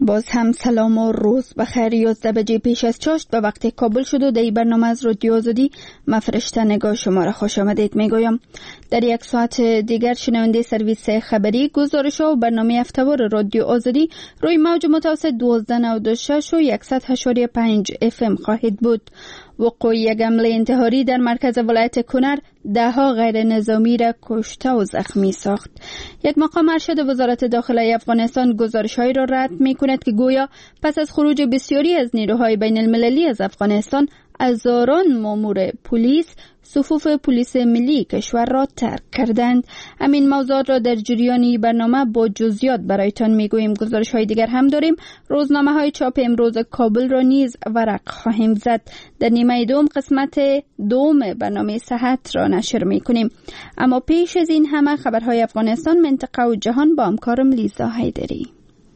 باز هم سلام و روز بخیر. 11 بجه پیش از چاشت به وقت کابل شد و در این برنامه از رادیو آزادی من فرشته نگاه شما را خوش آمدید میگویم. در یک ساعت دیگر شنونده سرویس خبری، گزارش و برنامه هفته‌وار رادیو آزادی روی موج متوسط 1296 و 100.5 FM خواهید بود. وقوع یک حمله انتحاری در مرکز ولایت کنر 10 غیر نظامی را کشته و زخمی ساخت. یک مقام ارشد وزارت داخله افغانستان گزارش‌هایی را رد می‌کند که گویا پس از خروج بسیاری از نیروهای بین المللی از افغانستان، هزاران مامور پلیس صفوف پلیس ملی کشور را ترک کردند. همین موضوعات را در جریان برنامه با جزئیات برایتان میگوییم. گزارش‌های دیگر هم داریم. روزنامه‌های چاپ امروز کابل را نیز ورق خواهیم زد. در نیمه دوم قسمت دوم برنامه صحت را نشر میکنیم. اما پیش از این همه خبرهای افغانستان، منطقه و جهان با همکارم لیزا حیدری.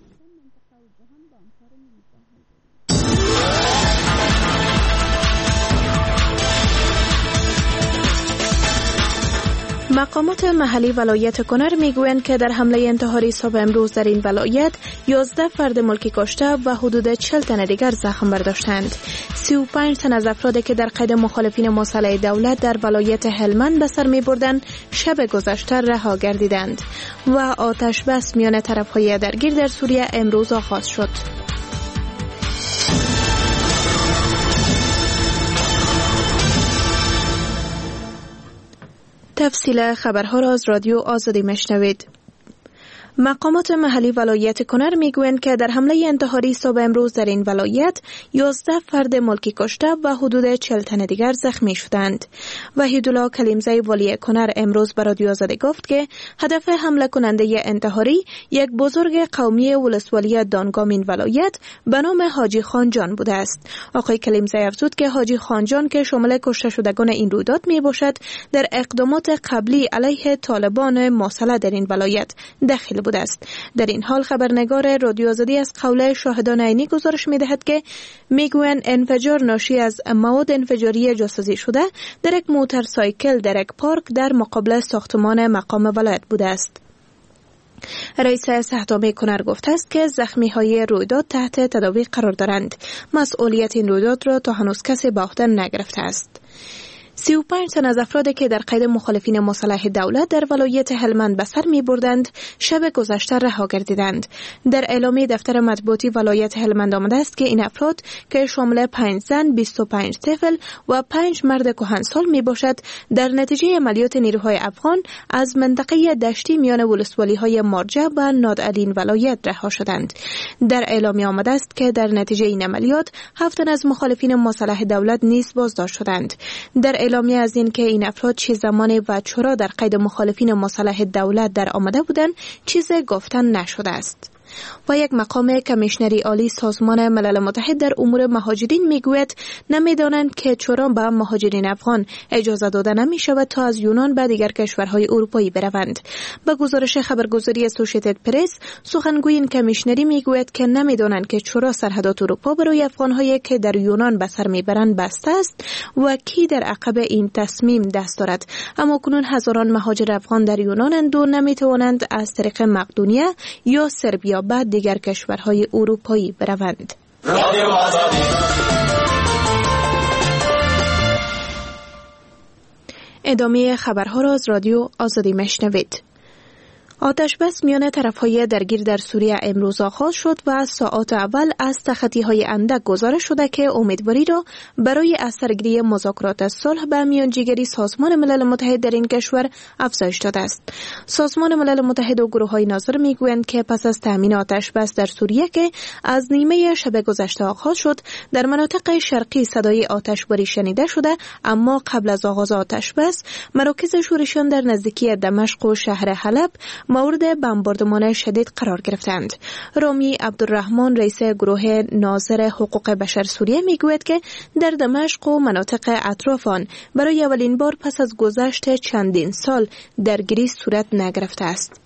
مقامات محلی ولایت کنر میگویند که در حمله انتحاری صبح امروز در این ولایت 11 فرد ملکی کشته و حدود 40 تن دیگر زخم برداشتند. 35 تن از افرادی که در قید مخالفین مسلح دولت در ولایت هلمند به سر می‌بردند شب گذشته رها گردیدند و آتش بس میان طرف‌های درگیر در سوریه امروز آغاز شد. تفصیل خبرها را از رادیو آزادی میشنوید. مقامات محلی ولایت کنر میگویند که در حمله انتحاری صبح امروز در این ولایت 11 فرد ملکی کشته و حدود 40 تن دیگر زخمی شدند. وحیدالله کلیمزی والی کنر امروز به رادیو آزادی گفت که هدف حمله کننده انتحاری یک بزرگ قومی ولسوالی دانگام این ولایت به نام حاجی خانجان بوده است. آقای کلیمزی افزود که حاجی خانجان که شامل کشته شدگان این رویداد میباشد در اقدامات قبلی علیه طالبان مسلح در این ولایت دخیل بوده است. در این حال خبرنگار رادیو آزادی از قول شاهدان عینی گزارش می‌دهد که میگویند انفجار ناشی از مواد انفجاری جاسازی شده در یک موتورسایکل در یک پارک در مقابل ساختمان مقام ولایت بوده است. رئیس صحت‌عامه کنر گفته است که زخمی‌های رویداد تحت تداوی قرار دارند. مسئولیت این رویداد را تا هنوز کسی به عهده نگرفته است. 35 تن از افرادی که در قید مخالفین مسلح دولت در ولایت هلمند به سر می‌بردند شب گذشته رها گردیدند. در اعلامیه دفتر مطبوعاتی ولایت هلمند آمده است که این افراد که شامل 5 زن، 25 طفل و 5 مرد کهنسال میباشد در نتیجه عملیات نیروهای افغان از منطقه دشتی میان ولسوالی‌های مارجه و نادعلین ولایت رها شدند. در اعلامیه آمده است که در نتیجه این عملیات 7 تن از مخالفین مسلح دولت نیز بازداشت شدند. در اعلامیه از این که این افراد چه زمان و چرا در قید مخالفین مسلح دولت در آمده بودند چیزی گفتن نشده است. و یک مقام کمیشنری عالی سازمان ملل متحد در امور مهاجرین میگوید نمیدانند که چرا به مهاجرین افغان اجازه داده نمی شود تا از یونان به دیگر کشورهای اروپایی بروند. به گزارش خبرگزاری اسوسییتد پرس، سخنگوی این کمیشنری میگوید که نمیدانند که چرا سرحدات اروپا برای افغانهایی که در یونان به سر میبرند بسته است و کی در عقب این تصمیم دست دارد. اما کنون هزاران مهاجر افغان در یونانند و نمیتوانند از طریق مقدونیه یا سربیا بعد دیگر کشورهای اروپایی بروند. ادامه خبرها را از رادیو آزادی میشنوید. آتش بس میان طرفهای درگیر در سوریه امروز آغاز شد و ساعات اول از تخطی‌های اندک گزارش شده که امیدواری را برای از سرگیری مذاکرات صلح به میانجیگری سازمان ملل متحد در این کشور افزایش داده است. سازمان ملل متحد و گروه‌های ناظر میگویند که پس از تامین آتش بس در سوریه که از نیمه شب گذشته آغاز شد، در مناطق شرقی صدای آتشباری شنیده شده، اما قبل از آغاز آتش بس مراکز شورشیان در نزدیکی دمشق و شهر حلب مورد بمباردمان شدید قرار گرفتند. رامی عبدالرحمن رئیس گروه ناظر حقوق بشر سوریه میگوید که در دمشق و مناطق اطراف آن برای اولین بار پس از گذشت چندین سال درگیری صورت نگرفته است.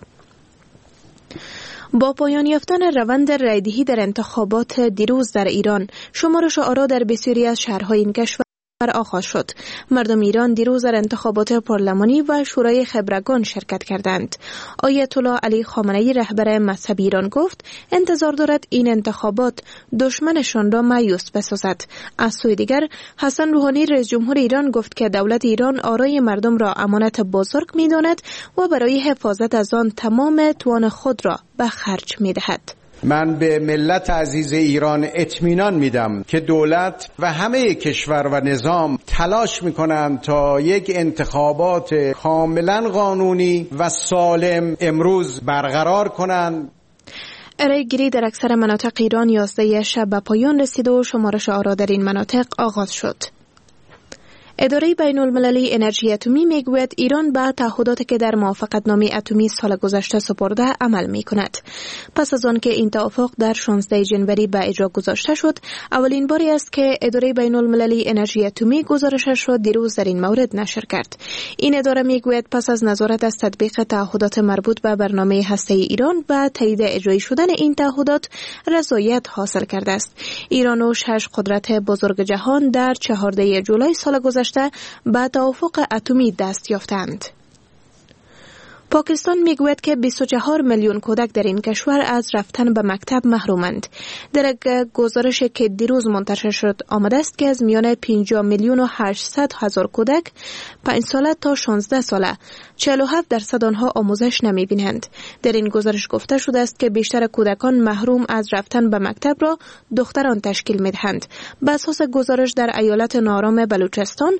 با پایان یافتن روند رایدهی در انتخابات دیروز در ایران، شمارش آرا در بسیاری از شهرهای این کشور آغاز شد. مردم ایران دیروز در انتخابات پارلمانی و شورای خبرگان شرکت کردند. آیت الله علی خامنه‌ای رهبر مذهبی ایران گفت انتظار دارد این انتخابات دشمنشان را مایوس بسازد. از سوی دیگر حسن روحانی رئیس جمهور ایران گفت که دولت ایران آرای مردم را امانت بزرگ می‌داند و برای حفاظت از آن تمام توان خود را به خرج می‌دهد. من به ملت عزیز ایران اطمینان میدم که دولت و همه کشور و نظام تلاش میکنند تا یک انتخابات کاملا قانونی و سالم امروز برقرار کنند. ارائه گیری در اکثر مناطق ایران 11 شب به پایان رسید و شمارش آرا در این مناطق آغاز شد. اداره بین المللی انرژی اتمی میگوید ایران به تعهداتی که در موافقتنامه اتمی سال گذشته سپرده عمل میکند. پس از آن که این توافق در 16 ژانویه به اجرا گذاشته شد، اولین باری است که اداره بین المللی انرژی اتمی گزارشش را دیروز در این مورد نشر کرد. این اداره میگوید پس از نظارت از تطبیق تعهدات مربوط به برنامه هسته‌ای ایران و تایید اجرایی شدن این تعهدات رضایت حاصل کرده است. ایران و 6 قدرت بزرگ جهان در 14 جولای سال گذشته به توافق اتمی دست یافتند. پاکستان میگوید که 24 میلیون کودک در این کشور از رفتن به مکتب محرومند. در گزارشی که دیروز منتشر شد آمده است که از میان 50 میلیون و 800 هزار کودک 5 ساله تا 16 ساله 47% آنها آموزش نمیبینند. در این گزارش گفته شده است که بیشتر کودکان محروم از رفتن به مکتب را دختران تشکیل میدهند. به اساس گزارش در ایالت نارام بلوچستان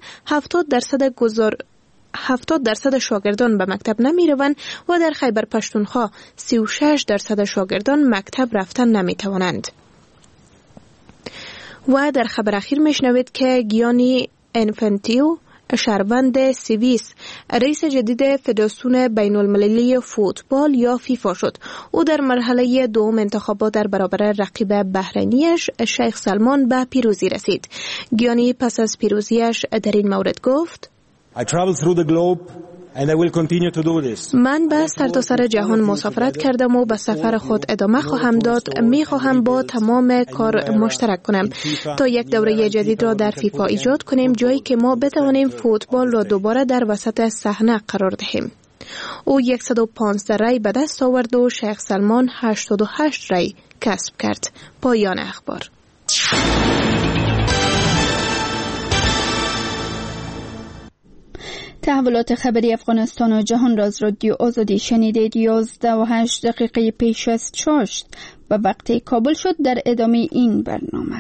70% شاگردان به مکتب نمی روند و در خیبر پشتونخوا 36% شاگردان مکتب رفتن نمی توانند. و در خبر اخیر میشنوید که گیانی انفانتیو شهروند سوئیس رئیس جدید فدراسیون بین المللی فوتبال یا فیفا شد. او در مرحله دوم انتخابات در برابر رقیب بحرینیش شیخ سلمان به پیروزی رسید. گیانی پس از پیروزیش در این مورد گفت I traveled through the globe and I will continue to do this. من به سرتاسر جهان مسافرت کردم و به سفر خود ادامه خواهم داد. می خواهم با تمام کار مشترک کنم تا یک دوره جدید را در فیفا ایجاد کنیم، جایی که ما بتوانیم فوتبال را دوباره در وسط صحنه قرار دهیم. او 115 رای به دست آورد و شیخ سلمان 88 رای کسب کرد. پایان اخبار. تحولات خبری افغانستان و جهان را از رادیو آزادی شنیدید. 11:08 پیش از چاشت و وقت کابل شد. در ادامه این برنامه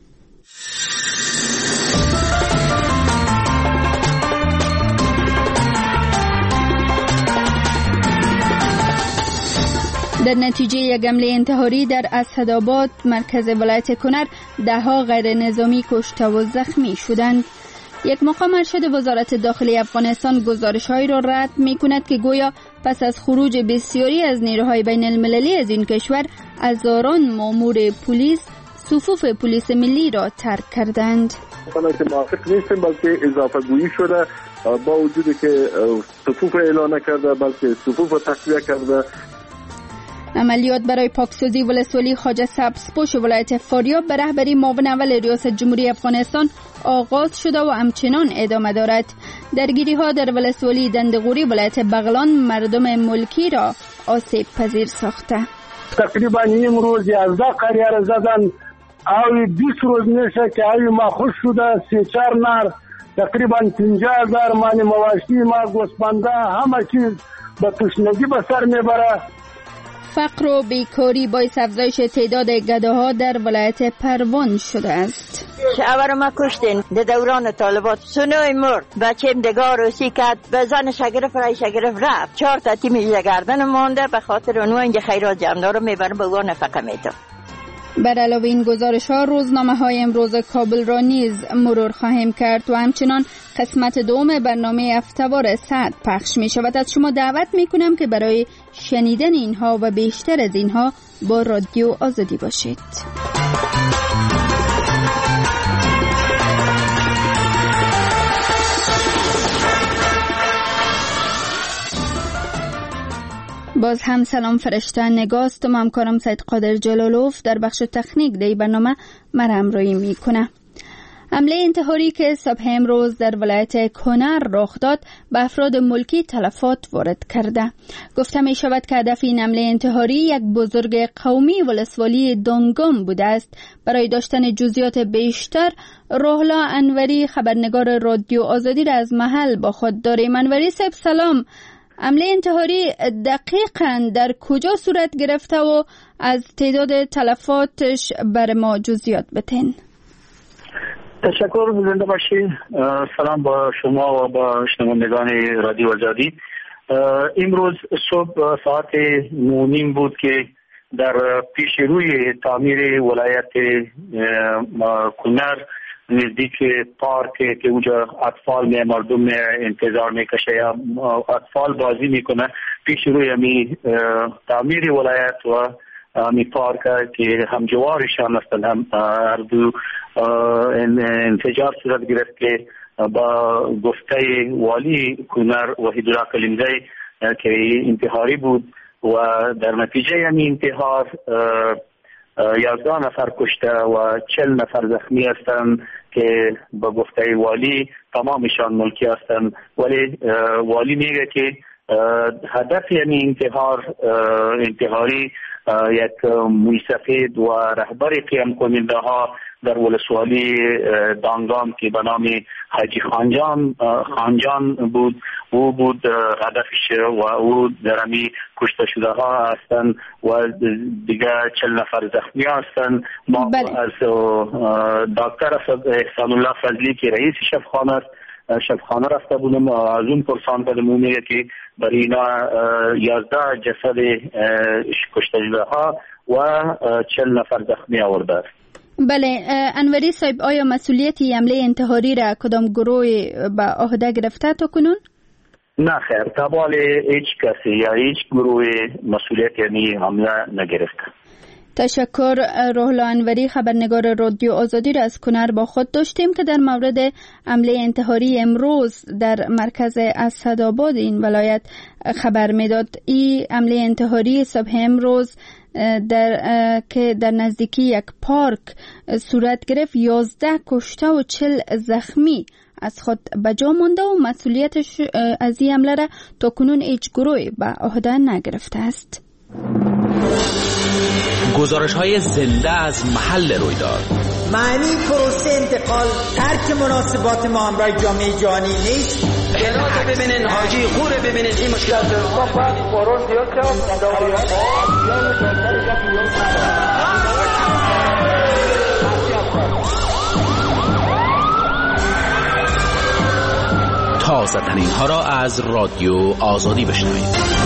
در نتیجه یک حمله انتحاری در اسدآباد مرکز ولایت کنر 10 غیر نظامی کشته و زخمی شدند. یک مقام ارشد وزارت داخلی افغانستان گزارش‌هایی را رد می‌کند که گویا پس از خروج بسیاری از نیروهای بین المللی از این کشور هزاران مأمور پلیس صفوف پلیس ملی را ترک کردند. که موافق نیستیم، بلکه اضافه گویی شده با وجودی که صفوف اعلان نکرده بلکه صفوف تقویه کرده. عملیات برای پاکسازی ولسوالی خواجه سبزپوش ولایت فاریاب به رهبری معاون اول ریاست جمهوری افغانستان آغاز شده و همچنان ادامه دارد. درگیری‌ها در ولسوالی دندقوری ولایت بغلان مردم ملکی را آسیب پذیر ساخته. تقریبا امروز 11 قریه را زدن. اوی 20 روز میشه که اوی مخوش شده 3-4 نر تقریبا 50,000 مانی مواشی ما گوسفنده همه چیز به تشنگی به سر میبره. فقر و بیکاری باعث افزایش تعداد گداها در ولایت پروان شده است. شعور ما کشتین در دوران طالبات سنوی مرد بچیم دگاه روسی کرد به زن شگرف رای شگرف رفت 4 تا تیم گردن مانده به خاطر اونو اینجا خیرات جمعدار رو میبرن به اون نفقه میتون. بر علاوه این گزارش ها روزنامه های امروز کابل را نیز مرور خواهیم کرد و همچنان قسمت دوم برنامه افتوار سعد پخش می شود. از شما دعوت می کنم که برای شنیدن اینها و بیشتر از اینها با رادیو آزادی باشید. باز هم سلام فرشته نگاست و همکارم سید قادر جلالوف در بخش تکنیک دی برنامه مرا همراهی میکنه. حمله انتحاری که صبح امروز در ولایت کنر رخ داد به افراد ملکی تلفات وارد کرده. گفته می شود که هدف این حمله انتحاری یک بزرگ قومی ولسوالی دانگام بوده است. برای داشتن جزئیات بیشتر روحلا انوری خبرنگار رادیو آزادی را از محل با خود داریم. انوری صاحب سلام. حمله انتحاری دقیقاً در کجا صورت گرفته و از تعداد تلفاتش بر ما جزئیات بتین؟ تشکر، زنده باشید. سلام با شما و با شنوندگان رادیو آزادی. امروز صبح ساعت 9:30 بود که در پیش روی تعمیر ولایت کنر نزدیک پارک که اونجا اطفال مردم انتظار میکشه یا اطفال بازی میکنه، پیش روی همی تعمیر ولایت و همی پارک که هم جوارشان هستند هم هر دو انفجار صورت گرفت که با گفته والی کنر وحیدالله کلیمزی که انتحاری بود و در نتیجه همین انتحار 11 نفر کشته و 40 نفر زخمی هستند که با گفته والی تمامشان ملکی هستند. ولی والی میگه که هدف یعنی انتحاری یک موی سفید و رهبر قیام کننده ها در ولسوالی دانگام که به نام حاجی خانجان بود، او بود هدفش و او در همی کشته شده ها هستند و دیگه 40 نفر زخمی هستند. ما از دکتر احسان الله فضلی که رئیس شبخانه رفته بودم از اون پرسان کردم، اون میگه که برای اینا 11 جسد کشته شده ها و 40 نفر زخمی آورده است. بله انوری صاحب، آیا مسئولیتی حمله انتحاری را کدام گروه به عهده گرفته تا کنون؟ نه خیر، تابال هیچ کسی یا هیچ گروه مسئولیت یعنی حمله نگرفته. تشکر. روحلا انوری خبرنگار رادیو آزادی را از کنر با خود داشتیم که در مورد حمله انتحاری امروز در مرکز اسدآباد این ولایت خبر میداد. این حمله انتحاری صبح امروز که در نزدیکی یک پارک صورت گرفت 11 کشته و 40 زخمی از خود بجا مانده و مسئولیتش از این حمله را تا کنون هیچ گروهی به عهده نگرفته است. گزارش‌های زنده از محل رویداد. معنی پروسه انتقال ترک مناسبات ما همراه جامعه جهانی نیست. جنازه ببینین، حاجی خوره ببینین، این مشکلات رو باید قرار زیاد تازه ترین ها را از رادیو آزادی بشنوید.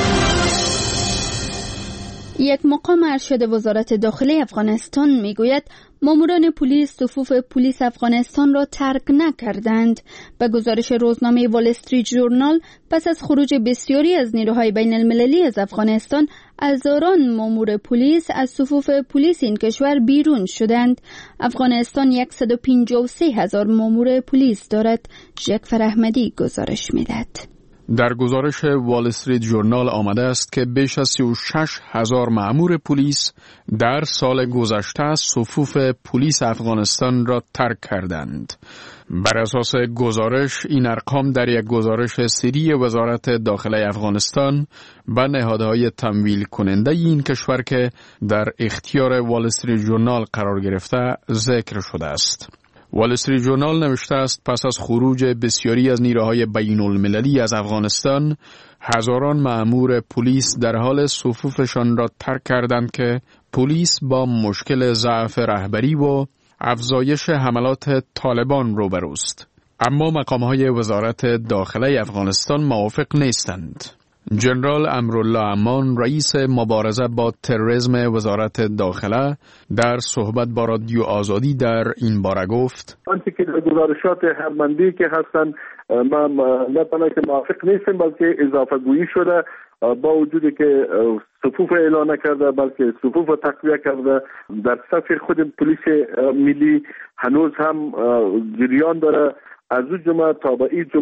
یک مقام ارشد وزارت داخلی افغانستان میگوید ماموران پلیس صفوف پلیس افغانستان را ترک نکردند. به گزارش روزنامه وال استریت ژورنال، پس از خروج بسیاری از نیروهای بین المللی از افغانستان، هزاران مامور پلیس از صفوف پلیس این کشور بیرون شدند. افغانستان 153,000 مامور پلیس دارد. ژکفر احمدی گزارش میدهد. در گزارش وال استریت ژورنال آمده است که بیش از 36,000 مأمور پلیس در سال گذشته صفوف پلیس افغانستان را ترک کردند. بر اساس گزارش، این ارقام در یک گزارش سری وزارت داخلی افغانستان به نهادهای تمویل کننده این کشور که در اختیار وال استریت ژورنال قرار گرفته ذکر شده است. وال استریت ژورنال نوشته است پس از خروج بسیاری از نیروهای بین المللی از افغانستان، هزاران مأمور پلیس در حال صفوفشان را ترک کردند که پلیس با مشکل ضعف رهبری و افزایش حملات طالبان روبروست. اما مقامهای وزارت داخلی افغانستان موافق نیستند. جنرال امرالله امان، رئیس مبارزه با تروریسم وزارت داخله، در صحبت با رادیو آزادی در این باره گفت: آنچه که گزارشات هرمندی که هستن ما نه تنها که موافق نیستیم بلکه اضافه گویی شده، با وجودی که صفوف اعلان کرده بلکه صفوف تقویه کرده. در صف خود پلیس ملی هنوز هم جریان داره. از اون جمعه تا به این جمعه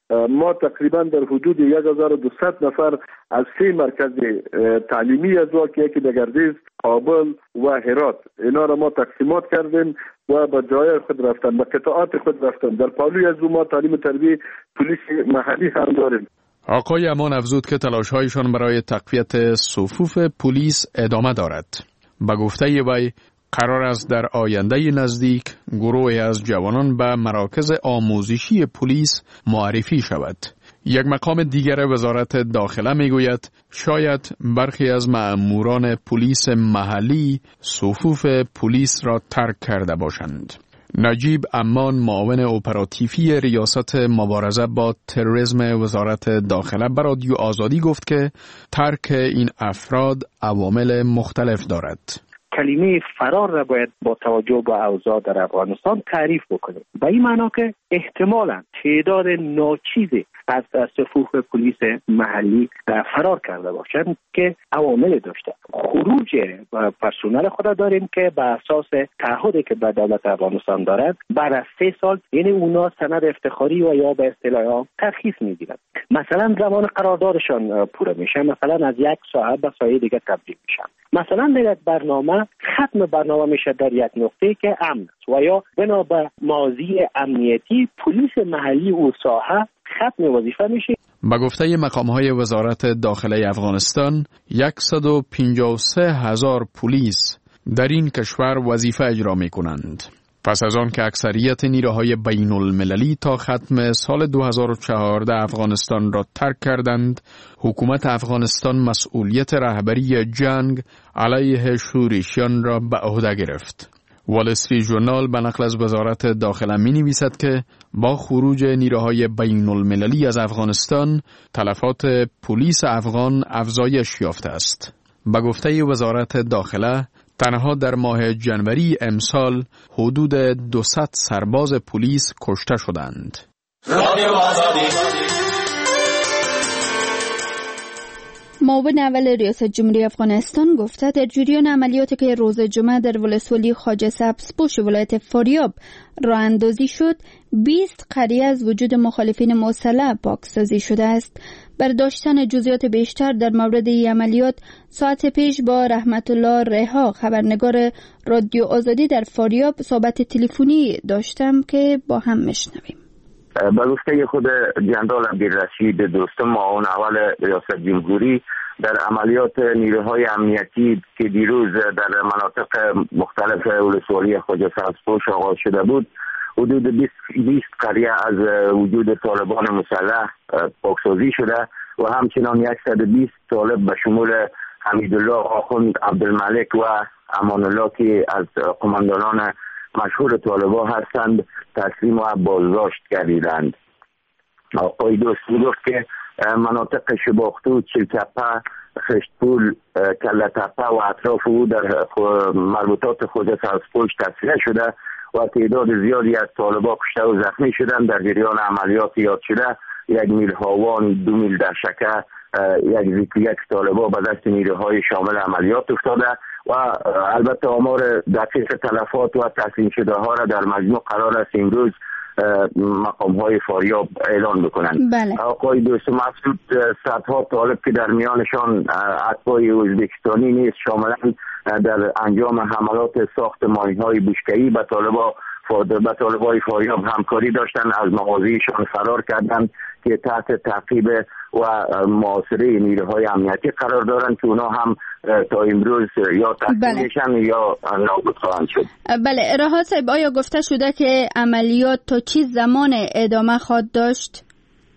ما تقریبا در حدود 1200 نفر از 3 مرکز تعلیمی از که در گردیز، کابل و هرات، اینا را ما تقسیمات کردیم و به جای خود رفتن، به قطعات خود رفتن. در پالوی از ما تعلیم تربیت پلیس محلی هم داریم. آقای امان افزود که تلاش‌هایشان برای تقویت صفوف پلیس ادامه دارد. به گفته وی قرار است در آینده نزدیک گروهی از جوانان به مراکز آموزشی پلیس معرفی شود. یک مقام دیگر وزارت داخله میگوید شاید برخی از مأموران پلیس محلی صفوف پلیس را ترک کرده باشند. نجیب امان، معاون اپراتیفی ریاست مبارزه با تروریسم وزارت داخله به رادیو آزادی گفت که ترک این افراد عوامل مختلف دارد. کلمه فرار را باید با توجه به اوضاع در افغانستان تعریف بکنیم. به این معنا که احتمالاً تعداد ناچیزی از صفوف پلیس محلی فرار کرده باشند که عوامل داشته. خروج پرسنل خود داریم که به اساس تعهدی که به دولت افغانستان دارد بعد از 3 سال یعنی اونا سند افتخاری و یا به اصطلاح ترخیص میگیرند. مثلا زمان قراردادشان پوره میشه، مثلا از یک ساعت به ساعت دیگه تبدیل میشن. مثلا در یک برنامه ختم برنامه میشه در یک نقطه که امن است و یا بنا به ماضی امنیتی پلیس محلی او ساحه ختم وظیفه میشه. با گفته مقام‌های وزارت داخله افغانستان 153,000 پلیس در این کشور وظیفه اجرا می‌کنند. پس از آن که اکثریت نیروهای بین المللی تا ختم سال 2014 افغانستان را ترک کردند، حکومت افغانستان مسئولیت رهبری جنگ علیه شورشیان را به عهده گرفت. وال استریت ژورنال به نقل از وزارت داخله می نویسد که با خروج نیروهای بین المللی از افغانستان تلفات پلیس افغان افزایش یافته است. به گفته وزارت داخله تنها در ماه جنوری امسال حدود 200 سرباز پلیس کشته شدند. معاون اول ریاست جمهوری افغانستان گفته در جریان عملیاتی که روز جمعه در ولسوالی خواجه سبزپوش ولایت فاریاب راه اندازی شد، 20 قریه از وجود مخالفین مسلح پاکسازی شده است. برداشتن جزئیات بیشتر در مورد این عملیات ساعت پیش با رحمت الله رها، خبرنگار رادیو آزادی در فاریاب، صحبت تلفنی داشتم که با هم میشنویم. به گفته خود جنرال عبدالرشید دوستم، معاون اول ریاست جمهوری، در عملیات نیروهای امنیتی که دیروز در مناطق مختلف ولسوالی خواجه سبزپوش آغاز شده بود، حدود 20 قریه از وجود طالبان مسلح پاکسازی شده و همچنان 120 طالب به شمول حمیدالله آخوند عبدالملک و امان الله که از قماندانان مشهور طالبان هستند تسلیم و بازداشت گردیدند. آقای دوست گفت که مناطق شباختو، چلتپه، خشتپول، کلتپه و اطراف او در مربوطات خواجه سبزپوش تصفیه شده و تعداد زیادی از طالبان کشته و زخمی شدند. در جریان عملیات یاد شده 1 میل هاوان، 2 میل دشکه، 1 طالبان به دست نیروهای شامل عملیات افتاده و البته آمار دقیق تلفات و تسلیم شده ها را در مجموع قرار است امروز مقام های فاریاب اعلان بکنند. بله. آقای دوست مسعود، صدها طالب که در میانشان اتباع ازبکستانی نیست شاملا در انجام حملات ساخت ماین‌های بوشکه‌ای به طالبای فاریاب همکاری داشتند، از مغازه‌شان فرار کردند که تحت تعقیب و محاصره نیروهای امنیتی قرار دارند که اونا هم تا امروز یا تسلیم میشن یا نابود خواهند شد. بله، رها صاحب، آیا گفته شده که عملیات تا چه زمان ادامه خواهد داشت؟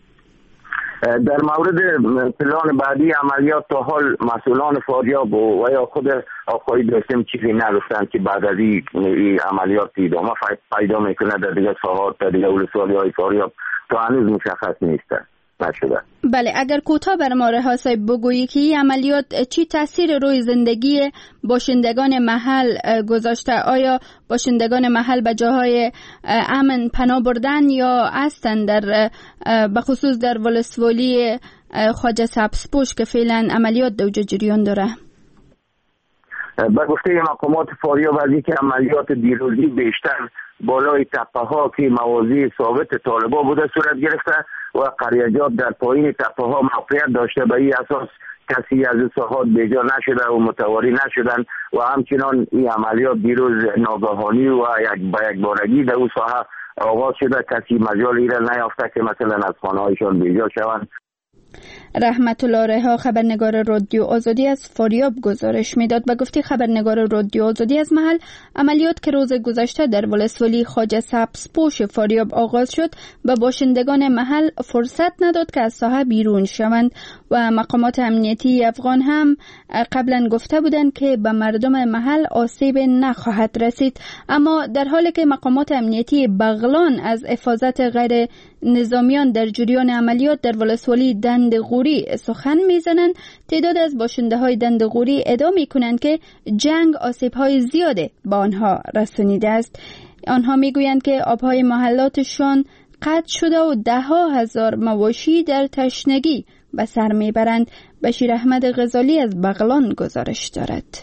در مورد پلان بعدی عملیات تا حال مسئولان فاریاب و یا خود آقای دوستم چیزی نگفتند که بعد از این عملیات ادامه پیدا میکنه در دیگه ساحات، در دیگه ولسوالی های فاریاب تا هنوز مشخص نیسته. نشده. بله، اگر کوتاه بر ما رها صاحب بگویی که این عملیات چی تاثیر روی زندگی باشندگان محل گذاشته؟ آیا باشندگان محل به جاهای امن پناه بردن یا هستند در بخصوص در ولسوالی خواجه سبزپوش که فعلا عملیات در جریان داره؟ به گفته مقامات فاریاب از اینکه عملیات دیروزی بیشتر بالای تپه ها که مواضع ثابت طالبان بوده صورت گرفته و قریجات در پایین تپه ها موقعیت داشته. به این اساس کسی از ساحات بیجا نشده و متواری نشدن و همچنان این عملیات دیروز ناگهانی و یک بارگی در اون ساحه آغاز شده. کسی مجال ایره نیافته که مثلا از خانه هایشان بیجا شوند. رحمت الله رها خبرنگار رادیو آزادی از فاریاب گزارش میداد و گفتی خبرنگار رادیو آزادی از محل عملیات که روز گذشته در ولسوالی خواجه سبزپوش فاریاب آغاز شد به باشندگان محل فرصت نداد که از ساحه بیرون شوند و مقامات امنیتی افغان هم قبلا گفته بودند که به مردم محل آسیب نخواهد رسید، اما در حالی که مقامات امنیتی بغلان از حفاظت غیر نظامیان در جریان عملیات در ولسوالی دندغوری سخن میزنند، تعداد از باشنده های دندغوری ادعا میکنند که جنگ آسیب های زیاده به آنها رسانیده است. آنها میگویند که آبهای محلاتشان قطع شده و 10,000 مواشی در تشنگی به سر میبرند. بشیر احمد غزالی از بغلان گزارش دارد.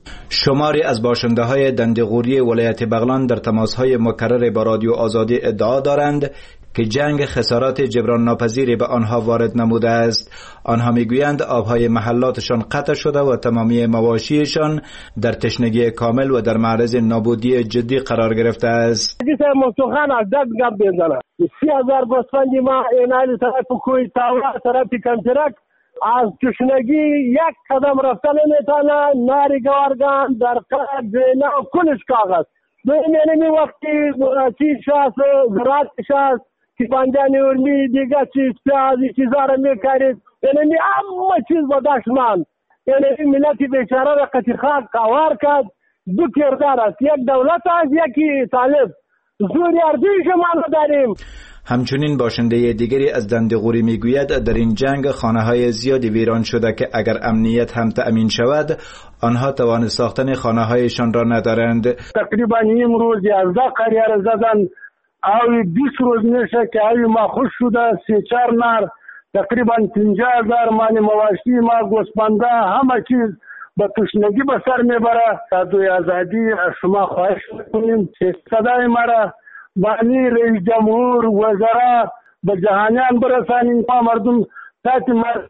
شماری از باشنده های دندغوری ولایت بغلان در تماس های مکرر با رادیو آزادی ادعا دارند که جنگ خسارات جبران ناپذیری به آنها وارد نموده است. آنها میگویند آبهای محلاتشان قطع شده و تمامی مواشیشان در تشنگی کامل و در معرض نابودی جدی قرار گرفته است. مفتوخان از دست گپ بزنه 30,000 گوسفند ما اینال طرف کوی تاورا طرف کنترک از تشنگی یک قدم رفتن نمیتونه. ناری گوارگان در قرد زینا کلش کاغذ یعنی وقتی چیز شاست زراعت شاست که بانجانی ارمی دیگه چیز پیازی چیزا را میکارید یعنی همه چیز با دشمن یعنی ملتی بیچاره را قطیخاک قوار کرد. دو کردار است، یک دولت است یکی طالب. زوری اردویش ما داریم. همچنین باشنده دیگری از دندغوری میگوید در این جنگ خانه های زیادی ویران شده که اگر امنیت هم تأمین شود آنها توان ساختن خانه هایشان را ندارند. تقریبا امروز 11 قریار زدن او 20 روز میشه که اوی ما خوش شده 3-4 نار تقریبا 50,000 مانی مواشی ما گوسفنده همه چیز به تشنگی به سر میبره. دوی آزادی از شما خواهش میکنیم که صدای مرا بانی رئیس جمهور وزرا به جهانیان برسانیم. ما مردم تحت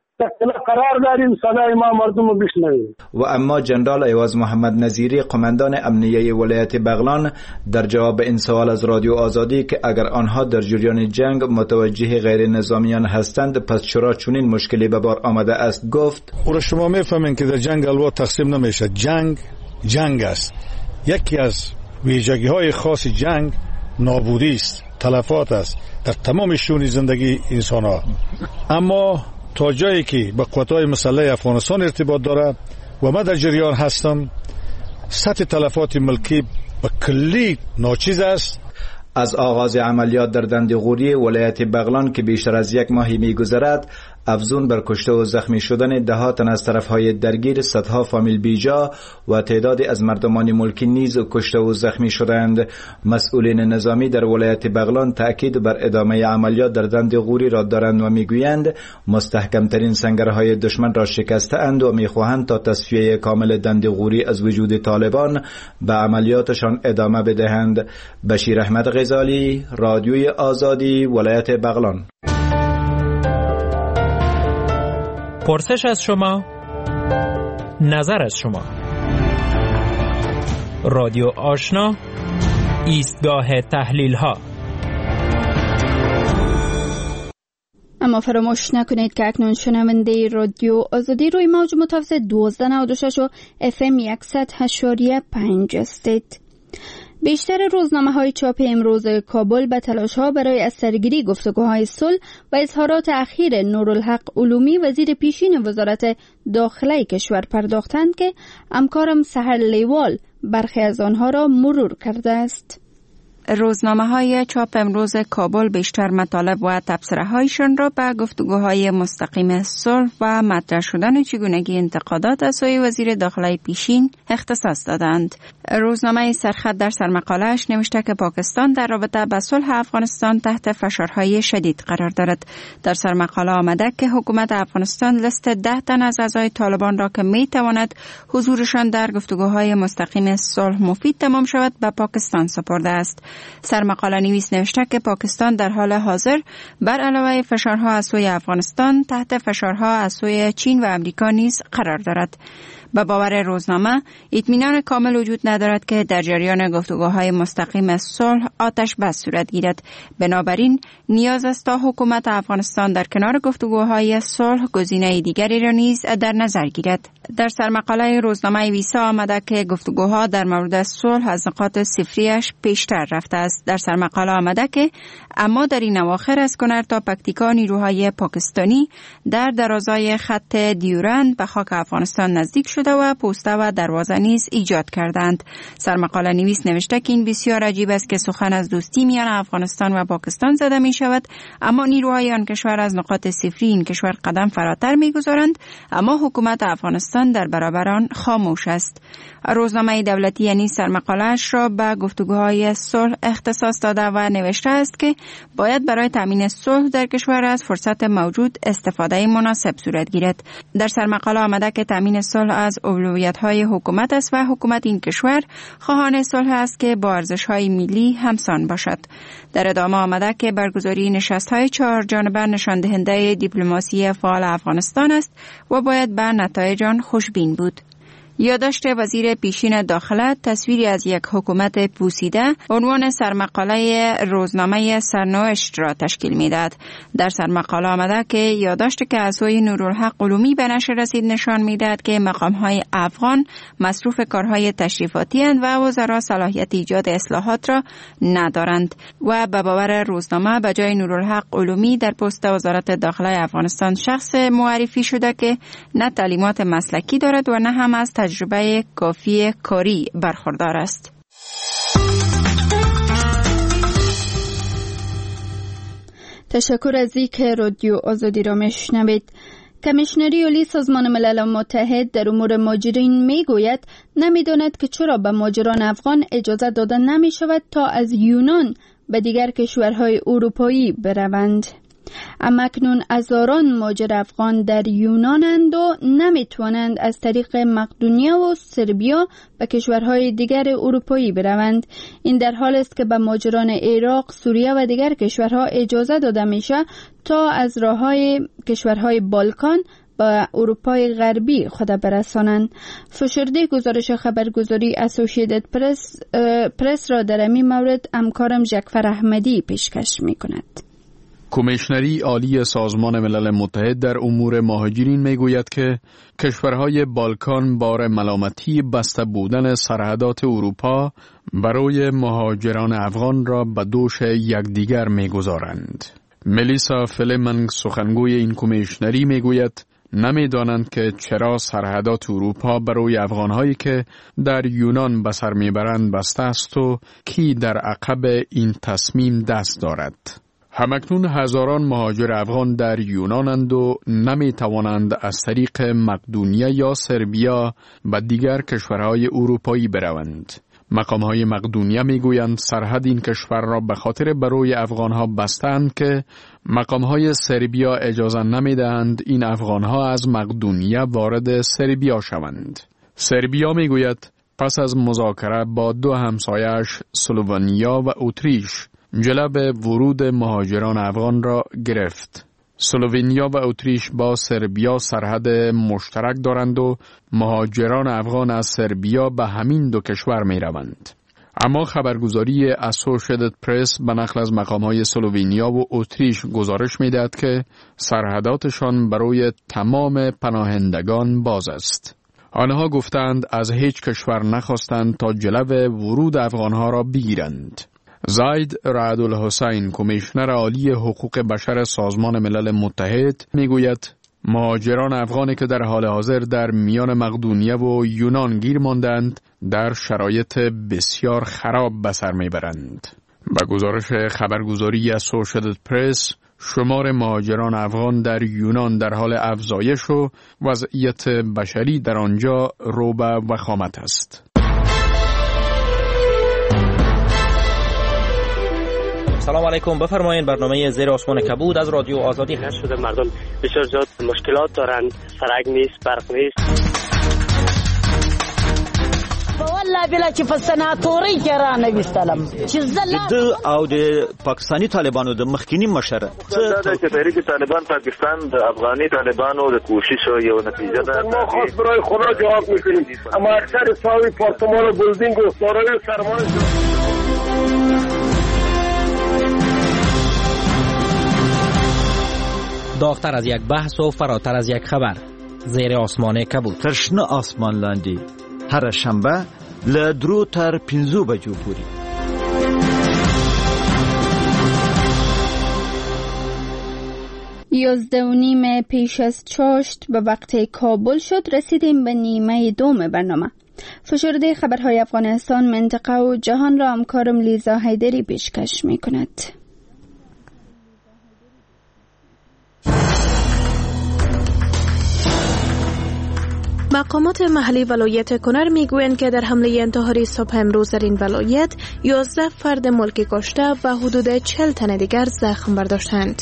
قرار داریم صدای ما مردم رو بشنویم. و اما جنرال ایواز محمد نظیری قماندان امنیه ولایت بغلان در جواب این سوال از رادیو آزادی که اگر آنها در جریان جنگ متوجه غیر نظامیان هستند پس چرا چنین مشکلی به بار آمده است گفت او شما میفهمین که در جنگ الوا تقسیم نمیشه. جنگ است. یکی از ویژگی های خاص جنگ نابودی است، تلفات است در تمام شئون زندگی انسان ها. اما تا جایی که به قوت‌های مسلح افغانستان ارتباط دارد و من در جریان هستم سطح تلفات ملکی به کلی ناچیز است. از آغاز عملیات در دندغوری ولایت بغلان که بیشتر از یک ماهی می‌گذرد افزون بر کشته و زخمی شدن ده تن از طرفهای درگیر صدها فامیل بیجا و تعدادی از مردمان ملکی نیز کشته و زخمی شدند. مسئولین نظامی در ولایت بغلان تأکید بر ادامه عملیات در دندغوری را دارند و میگویند مستحکمترین سنگرهای دشمن را شکسته‌اند و میخواهند تا تصفیه کامل دندغوری از وجود طالبان به عملیاتشان ادامه بدهند. بشیر احمد غزالی، رادیوی آزادی، ولایت بغلان. پرسش از شما، نظر از شما. رادیو آشنا، ایستگاه تحلیل ها. اما فراموش نکنید که اکنون شنونده رادیو آزادی روی موج متوسط 1296 و FM 100.5 هستید. بیشتر روزنامه‌های چاپ امروز کابل به تلاش‌ها برای از سرگیری گفتگوهای صلح و اظهارات اخیر نورالحق علومی وزیر پیشین وزارت داخله کشور پرداختند که همکارم سحر لیوال برخی از آنها را مرور کرده است. روزنامه‌های چاپ امروز کابل بیشتر مطالب و تبصره‌هایشان را به گفتگوهای مستقیم صلح و مطرح شدن چگونگی انتقادات از سوی وزیر داخله پیشین اختصاص دادند. روزنامه سرخط در سرمقاله‌اش نوشته که پاکستان در رابطه با صلح افغانستان تحت فشارهای شدید قرار دارد. در سرمقاله آمده که حکومت افغانستان لیست 10 تن از اعضای طالبان را که می‌تواند حضورشان در گفتگوهای مستقیم صلح مفید تمام شود به پاکستان سپرده است. سرمقاله نویس نوشته که پاکستان در حال حاضر بر علاوه فشارها از سوی افغانستان تحت فشارها از سوی چین و امریکا نیز قرار دارد. به باور روزنامه اطمینان کامل وجود ندارد که در جریان گفتگوهای مستقیم صلح آتش بس صورت گیرد. بنابراین نیاز است تا حکومت افغانستان در کنار گفتگوهای صلح گزینه دیگری را نیز در نظر گیرد. در سرمقاله روزنامه ویسا آمده که گفتگوها در مورد صلح از نقاط صفریش پیشتر رفته است. در سرمقاله آمده که اما در این اواخر از کنر تا پکتیکا نیروهای پاکستانی در درازای خط دیورند به خاک افغانستان نزدیک شده و پوسته و دروازه نیز ایجاد کردند. سرمقاله نویس نوشته که این بسیار عجیب است که سخن از دوستی میان افغانستان و پاکستان زده می شود، اما نیروهای آن کشور از نقاط صفری این کشور قدم فراتر می گذارند، اما حکومت افغانستان در برابر آن خاموش است. روزنامه دولتی یعنی سرمقاله‌اش را به گفتگوهای صلح اختصاص داده و نوشته است که باید برای تامین صلح در کشور از فرصت موجود استفاده مناسب صورت گیرد. در سرمقاله آمده که تامین صلح از اولویت‌های حکومت است و حکومت این کشور خواهان صلح است که با ارزش‌های ملی همسان باشد. در ادامه آمده که برگزاری نشست‌های 4 جانبه نشان دهنده دیپلماسی فعال افغانستان است و باید به نتایج آن خوشبین بود. یادداشت وزیر پیشین داخله تصویری از یک حکومت پوسیده عنوان سرمقاله روزنامه سرنوشت را تشکیل می‌دهد. در سرمقاله آمده که یادداشت که از سوی نورالحق علومی به نشر رسید نشان می‌دهد که مقام‌های افغان مصروف کارهای تشریفاتی اند و وزرا صلاحیت ایجاد اصلاحات را ندارند و به باور روزنامه به جای نورالحق علومی در پست وزارت داخله افغانستان شخص معرفی شده که نه تعلیمات مسلکی دارد و نه هم از تجربه کافی کاری برخوردار است. تشکر از اینکه رادیو آزادی را میشنوید. کمیشنری عالی سازمان ملل متحد در امور مهاجرین میگوید نمیداند که چرا به مهاجران افغان اجازه داده نمی شود تا از یونان به دیگر کشورهای اروپایی بروند. اما اکنون هزاران مهاجر افغان در یونانند و نمیتوانند از طریق مقدونیه و سربیا به کشورهای دیگر اروپایی بروند. این در حال است که به مهاجران عراق، سوریه و دیگر کشورها اجازه داده میشه تا از راههای کشورهای بالکان به اروپای غربی خود برسانند. فشرده گزارش خبرگزاری اسوسییتد پرس را در این مورد همکارم جعفر احمدی پیشکش میکند. کمیشنری عالی سازمان ملل متحد در امور مهاجرین میگوید که کشورهای بالکان بار ملامتی بسته بودن سرحدات اروپا برای مهاجران افغان را به دوش یکدیگر میگذارند. ملیسا فلیمنگ سخنگوی این کمیشنری میگوید نمیدانند که چرا سرحدات اروپا برای افغانهایی که در یونان به سر میبرند بسته است و کی در عقب این تصمیم دست دارد. همکنون هزاران مهاجر افغان در یونانند و نمی توانند از طریق مقدونیه یا سربیا به دیگر کشورهای اروپایی بروند. مقامهای مقدونیه می گویند سرحد این کشور را به خاطر برای افغانها بستند که مقامهای سربیا اجازه نمی دهند این افغانها از مقدونیه وارد سربیا شوند. سربیا می گوید پس از مذاکره با دو همسایش سلوونیا و اتریش جلب ورود مهاجران افغان را گرفت. سلوونیا و اتریش با سربیا سرحد مشترک دارند و مهاجران افغان از سربیا به همین دو کشور می روند. اما خبرگزاری اسوسییتد پرس به نقل از مقامهای سلوونیا و اتریش گزارش می دهد که سرحداتشان برای تمام پناهندگان باز است. آنها گفتند از هیچ کشور نخواستند تا جلب ورود افغانها را بگیرند. زاید رعدالحسین کمیشنر عالی حقوق بشر سازمان ملل متحد میگوید مهاجران افغانی که در حال حاضر در میان مقدونیه و یونان گیر ماندند در شرایط بسیار خراب به سر میبرند. به گزارش خبرگزاری اسوشییتد پرس، شمار مهاجران افغان در یونان در حال افزایش و وضعیت بشری در آنجا رو به وخامت است. سلام علیکم، بفرمایید. برنامه زیر آسمان کبود از رادیو آزادی هست شده. مردم بسیار زیاد مشکلات دارند، سرک نیست، برق نیست. والله بلا چې په سناتوري کې را نوستلم چې زله او د پاکستانی طالبانو د مخکینی مشره چې تحریک طالبان پاکستان د افغاني طالبانو د کوشش یو نتیجه ده. ما خاص برای خدا جواب میکنیم، اما اکثر ساوی پارتمان و بلدینگ و دارای سرمایه داغتر از یک بحث و فراتر از یک خبر. زیر آسمان کبود. ترشنه آسمان لاندی هر شنبه له 2 تر 5 بجو پورې. 11:30 پیش از چاشت به وقت کابل شد. رسیدیم به نیمه دوم برنامه. فشرده خبرهای افغانستان، منطقه و جهان را همکارم لیزا حیدری پیشکش می کند. مقامات محلی ولایت کنر میگویند که در حمله انتحاری صبح امروز در این ولایت 11 فرد ملکی کشته و حدود 40 تن دیگر زخم برداشتند.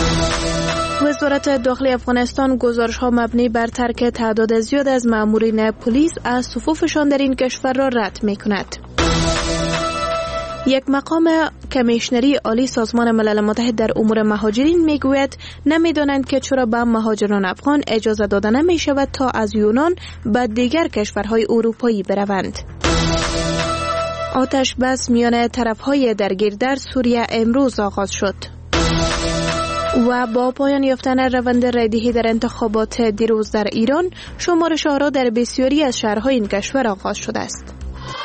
وزارت داخلی افغانستان گزارش‌ها مبنی بر ترک تعداد زیاد از مامورین پلیس از صفوفشان در این کشور را رد می‌کند. یک مقام کمیشنری عالی سازمان ملل متحد در امور مهاجرین میگوید نمیدانند که چرا به مهاجران افغان اجازه داده نمی شود تا از یونان به دیگر کشورهای اروپایی بروند. آتش بس میان طرفهای درگیر در سوریه امروز آغاز شد و با پایان یافتن روند رایدهی در انتخابات دیروز در ایران، شمار شهرها در بسیاری از شهرهای این کشور آغاز شده است.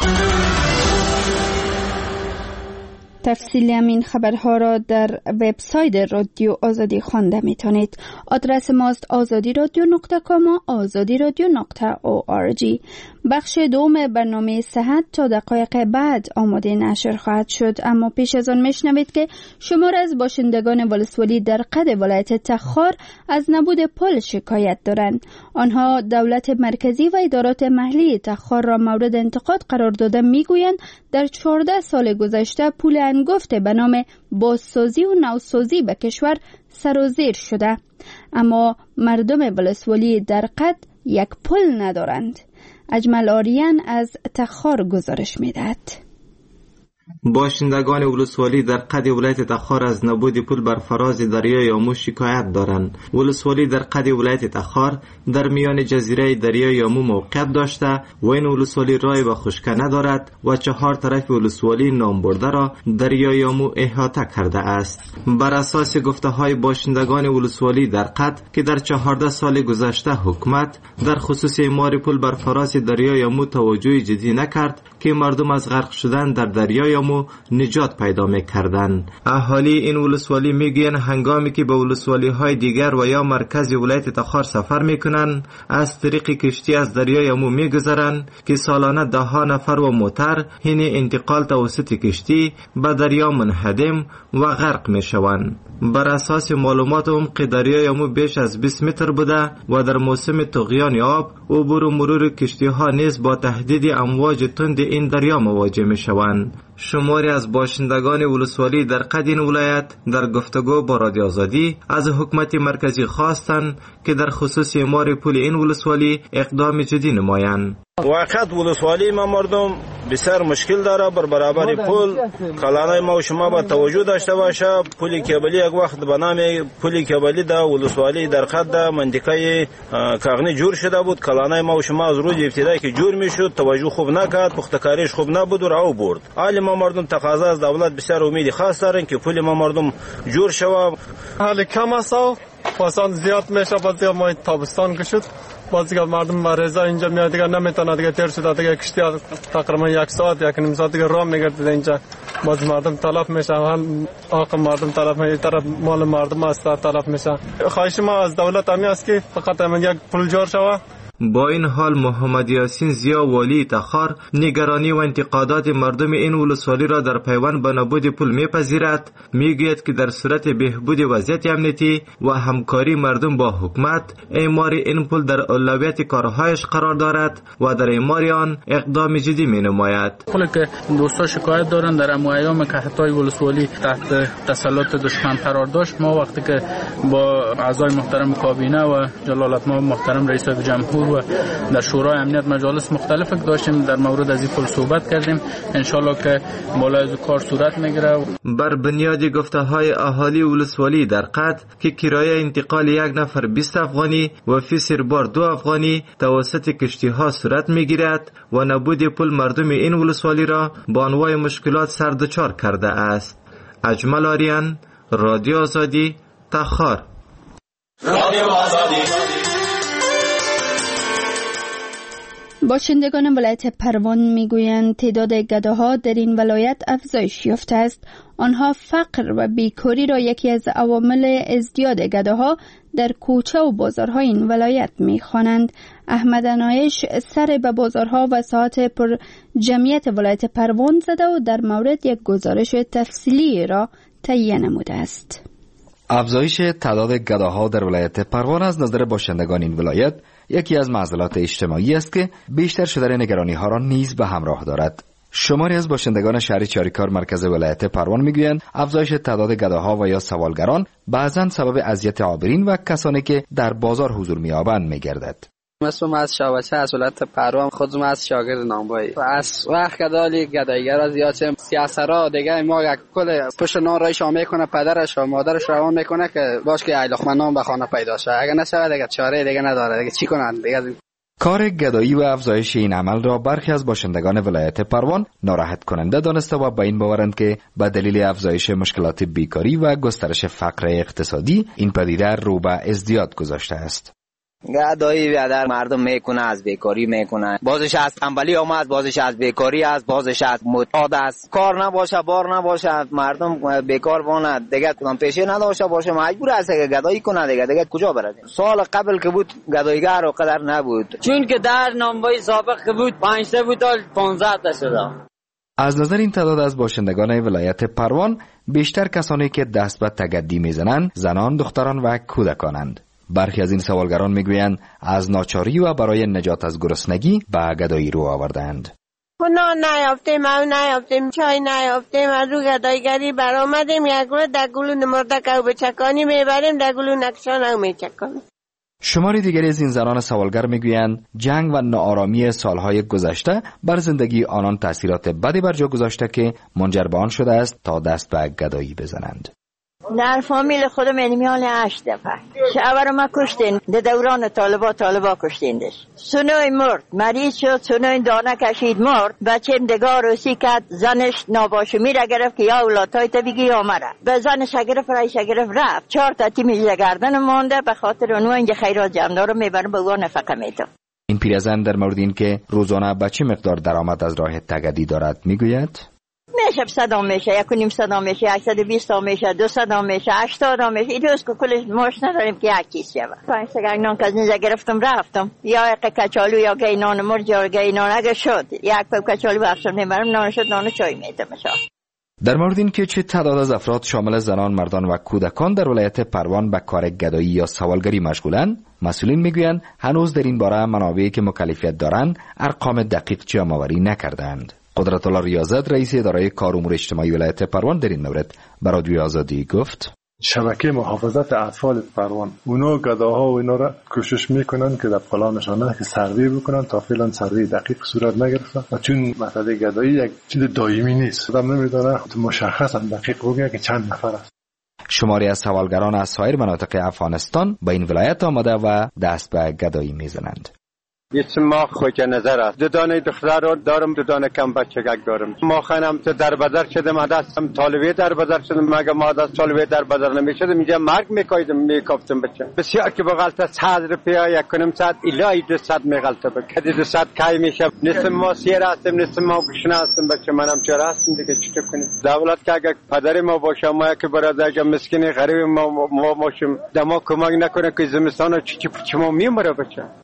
تفصیل همین خبرها را در وبسایت رادیو آزادی خوانده میتونید. آدرس ماست azadi.radio.com و azadi.radio.org. بخش دوم برنامه صحت تا دقایق بعد آماده نشر خواهد شد، اما پیش از آن میشنوید که شمار از باشندگان ولسوالی در قد ولایت تخار از نبود پل شکایت دارند. آنها دولت مرکزی و ادارات محلی تخار را مورد انتقاد قرار داده میگویند در 14 سال گذشته پول انگفت به نام بازسازی و نوسازی به کشور سر و زیر شده، اما مردم ولسوالی در قد یک پل ندارند. اجمل آریان از تخار گزارش میدهد. باشندگان ولسوالی در قد ولایت تخار از نبود پل بر فراز دریای آمو شکایت دارند. ولسوالی در قد ولایت تخار در میان جزیره دریای آمو موقعیت داشته و این ولسوالی راه به خشکی ندارد و 4 طرف ولسوالی نامبرده را دریای آمو احاطه کرده است. بر اساس گفته های باشندگان ولسوالی در قد که در 14 سال گذشته حکومت در خصوص اعمار پل بر فراز دریای آمو توجه جدی نکرد که مردم از غرق شدن در دریای آمو نجات پیدا می‌کردند. اهالی این ولسوالی میگویند هنگامی که به ولسوالی های دیگر و یا مرکز ولایت تخار سفر میکنند از طریق کشتی از دریای آمو میگذرند که سالانه 10 نفر و موتر حین انتقال توسط کشتی به دریا منهدم و غرق میشوند. بر اساس معلومات عمق دریای آمو بیش از 20 متر بوده و در موسم طغیان آب عبور و مرور کشتی ها نیز با تهدید امواج تند این دریا مواجه میشوند. شماری از باشندگان ولسوالی در قد این ولایت در گفتگو با رادیو آزادی از حکومت مرکزی خواستند که در خصوص اعمار پل این ولسوالی اقدام جدی نمایند. واقعیت ولسوالی ما مردم بسیار مشکل داره. بر برابر پل کلانای ما و شما با توجه داشته باشه. پل کابلی یک وقت به نام پل کابلی ده ولسوالی در قد ده منطقه کاغنی جور شده بود. کلانای ما و شما از روز ابتدایی که جور میشد توجه خوب نکرد، پختکاریش خوب نبود و راو برد. حال ما مردم تقاضا از دولت بسیار امید خاص دارن که پل ما مردم جور شوه. حال کم است و پسان زیاد میشه. بعضی ما تابستان کشید، بعضی مردم مریضا اینجا میاد دیگه نمیتونه دیگه تیر شده دیگه کشتی تقریبا 1 ساعت 1.5 ساعت دیگه راه میگرده اینجا. بعضی مردم تلف میشه، حق مردم تلف میشه، طرف مال مردم است تلف میشه. خواهش ما از دولت همین است که فقط یک پل جور شوه با این حال محمد یاسین زیا والی تخار نگرانی و انتقادات مردم این ولسوالی را در پیوند به نبود پل میپذیرد. میگوید که در صورت بهبود وضعیت امنیتی و همکاری مردم با حکومت، اعمار این پل در اولویت کارهایش قرار دارد و در اعمار آن اقدام جدی می نماید. پلی که دوستا شکایت دارن در ایام که حتی ولسوالی تحت تسلط دشمن قرار داشت، ما وقتی که با اعضای محترم کابینه و جلالتمآب محترم رئیس جمهور و در شورای امنیت مجالس مختلف داشتیم در مورد از این پل صحبت کردیم. انشالله که بالا از کار صورت میگیره. بر بنیاد گفته‌های اهالی ولسوالی در قد که کرایه انتقال یک نفر 20 افغانی و فی سربار 2 افغانی توسط کشتی‌ها صورت میگیرد و نبود پل مردم این ولسوالی را با انواع مشکلات سردچار کرده است. اجمل آریان، رادیو آزادی، تخار. رادیو آزادی. باشندگان ولایت پروان میگویند تعداد گداها در این ولایت افزایش یافته است. آنها فقر و بیکاری را یکی از عوامل ازدیاد گداها در کوچه و بازارهای این ولایت میخوانند. احمد انایش سر به بازارها و ساعات پر جمعیت ولایت پروان زده و در مورد یک گزارش تفصیلی را تهیه نموده است. افزایش تعداد گداها در ولایت پروان از نظر باشندگان این ولایت یکی از معضلات اجتماعی است که بیشتر شدن نگرانی ها را نیز به همراه دارد. شماری از باشندگان شهر چاریکار مرکز ولایت پروان میگویند افزایش تعداد گداها و یا سوالگران بعضا سبب اذیت عابرین و کسانی که در بازار حضور می‌یابند می‌گردد. اسمم از شاوچه از ولایت پروان، خودم از شاگرد نامبایی. از وقت کدالی گدایگر زیاد سیاسرا دیگه ما یک کل پشت نان رایش میکنه، پدرش و مادرش روان میکنه که باش که ایلخمنان به خانه پیدا شه. اگه نشه دیگه چاره دیگه نداره، دیگه چی کنن دیگه. کار گدایی و افزایش این عمل را برخی از باشندگان ولایت پروان ناراحت کننده دانسته و به این باورند که به دلیل افزایش مشکلات بیکاری و گسترش فقر اقتصادی این پدیده رو به ازدیاد گذاشته است. گدایی بیادر مردم میکنه، از بیکاری میکنه، بازش از تنبلی آمد، بازش از بیکاری است، بازش از معتاد است. کار نباشه، بار نباشه، مردم بیکار بانه، دیگه کدام پیشه نداشته باشه، مجبور است که گدایی کنه. دیگه کجا برد؟ سال قبل که بود گدایگر و قدر نبود، چون که در نامبای سابق که بود 5 تا بود تا 15 تا شده. از نظر این تعداد از باشندگان ولایت پروان بیشتر کسانی که دست به تگدی میزنند زنان، دختران و کودکانند. برخی از این سوالگران میگویند از ناچاری و برای نجات از گرسنگی به گدایی رو آوردند. نان نیافتیم، او نیافتیم، چای نیافتیم، از رو گدایگری برآمدیم. یک روز در گلون مردک او بچکانی میبریم، در گلون نکشان او میچکانیم. شماری دیگری از این زنان سوالگر میگویند جنگ و ناآرامی سالهای گذشته بر زندگی آنان تأثیرات بدی بر جا گذاشته که منجر به آن شده است تا دست به گدایی بزنند. در فامیل خودم میان 8 دفعه شوهر ما کشتین، در دوران طالبا کشتیندش. سنوی مرد، مریض شد، سنوی دانه کشید مرد. بچه‌م دگاه روسی کرد، زنش ناباشمی را گرفت که یا اولادهای تا بگی یا مرا. به زنش گرفت، رایش گرفت رفت. 4 تا تیم گردن مانده، به خاطر اونو اینجا خیرات جمع‌دارو میبرن به اون نفقه میده. این پیرزن در مورد این که روزانه به چه مقدار درآمد از راه تگدی دارد میگوید میشه 100 میشه، 1.5 میشه، 820 میشه، 200 میشه، 80 میشه. این روز که کلش ماش نداریم که یک کیس شود. 5 سگ نان که از اینجا گرفتم رفتم، یا یک کچالو یا گی نان مرج یا گی نان اگه شد یک پاو کچالو بخشم نمیبرم، نان شد نان چای میدم. در مورد این که چه تعداد از افراد شامل زنان، مردان و کودکان در ولایت پروان به کار گدایی یا سوالگری مشغولند، مسئولین میگویند هنوز در این باره منابعی که مکلفیت دارند ارقام دقیق جمع‌آوری نکردند. قدرت الله ریاضت رئیس اداره کار امور اجتماعی ولایت پروان در این مورد به رادیو آزادی گفت شبکه محافظت اطفال پروان اونا گداها و اینا را کوشش میکنن که در پلانشان که سروی بکنن، تا فعلا سروی دقیق صورت نگرفته و چون مسئله گدایی یک چیز دائمی نیست، آدم نمیدونه مشخصا دقیق بگه که چند نفر است. شماری از سوالگران از سایر مناطق افغانستان به این ولایت آمده و دست به گدایی میزنند. اسم ما خوش نظر است. 2 دانه دختر رو دارم، 2 دانه کم بچگک دارم. ما خانم تو در بازار شدم، دستم طالبه در بازار شدم، مگه ما دست طالبه در بازار نمیشدم، اینجا مرگ میکایدم میکافتم بچه. بسیار که بغلط 100 روپیه 1.5 الهی 200 میغلطه بکدی 200 کای میشه. نصف ما سیر هستم، نصف ما گشنه هستم بچه. منم چرا هستم دیگه چطور کنیم؟ دولت که اگه پدر ما باشه، ما که برادر مسکین غریب ما باشیم، دما کمک نکنه که زمستان چی ما میمره بچه.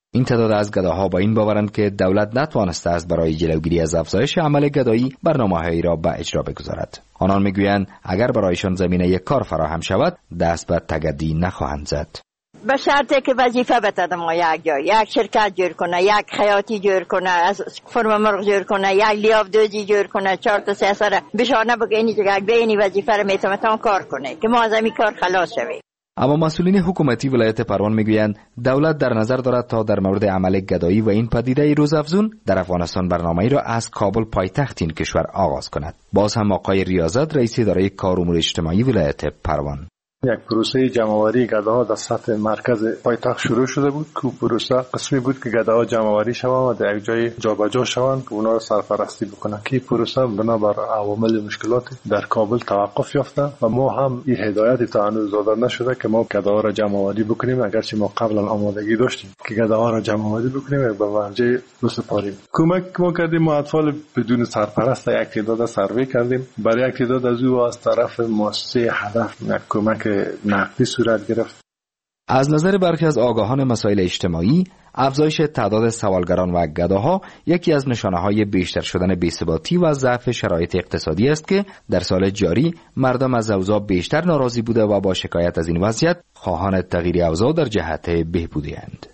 این تعداد از گداها با این باورند که دولت نتوانسته است برای جلوگیری از افزایش عمل گدایی برنامه‌هایی را به اجرا بگذارد. آنان میگویند اگر برایشان زمینه یک کار فراهم شود دست به تگدی نخواهند زد. به شرطی که وظیفه بده ما یک جای، یک شرکت جور کنه، یک خیاطی جور کنه، از فرم مرغ جور کنه، یک لیاف دوزی جور کنه، 4 تا 3 سر بشانه بگه اینی دیگه به این وظیفه رو میتونه کار کنه که ما از این کار خلاص شویم. اما مسئولین حکومتی ولایت پروان میگویند دولت در نظر دارد تا در مورد عمل گدایی و این پدیده روزافزون در افغانستان برنامه‌ای را از کابل پایتخت این کشور آغاز کند. باز هم آقای ریاضت رئیس اداره کار امور اجتماعی ولایت پروان: یک پروسه جمع‌آوری گداها در سطح مرکز پایتخت شروع شده بود که پروسه قسمی بود که گداها جمع‌آوری شوند و در یک جای جابجا شوند که اونا را سرپرستی بکنند که پروسه بنابر عوامل مشکلات در کابل توقف یافته و ما هم این هدایت تا هنوز داده نشده که ما گداها را جمع‌آوری بکنیم، اگرچه ما قبلا آمادگی داشتیم که گداها را جمع‌آوری بکنیم و به مرجع بسپاریم. کمک ما کردیم، ما اطفال بدون سرپرست یک تعداد سروی کردیم، برای یک تعداد از او از طرف مؤسسه هدف کمک نقدی صورت گرفت. از نظر برخی از آگاهان مسائل اجتماعی، افزایش تعداد سوالگران و گداها یکی از نشانه‌های بیشتر شدن بی‌ثباتی و ضعف شرایط اقتصادی است که در سال جاری مردم از اوضاع بیشتر ناراضی بوده و با شکایت از این وضعیت خواهان تغییر اوضاع در جهت بهبودی اند.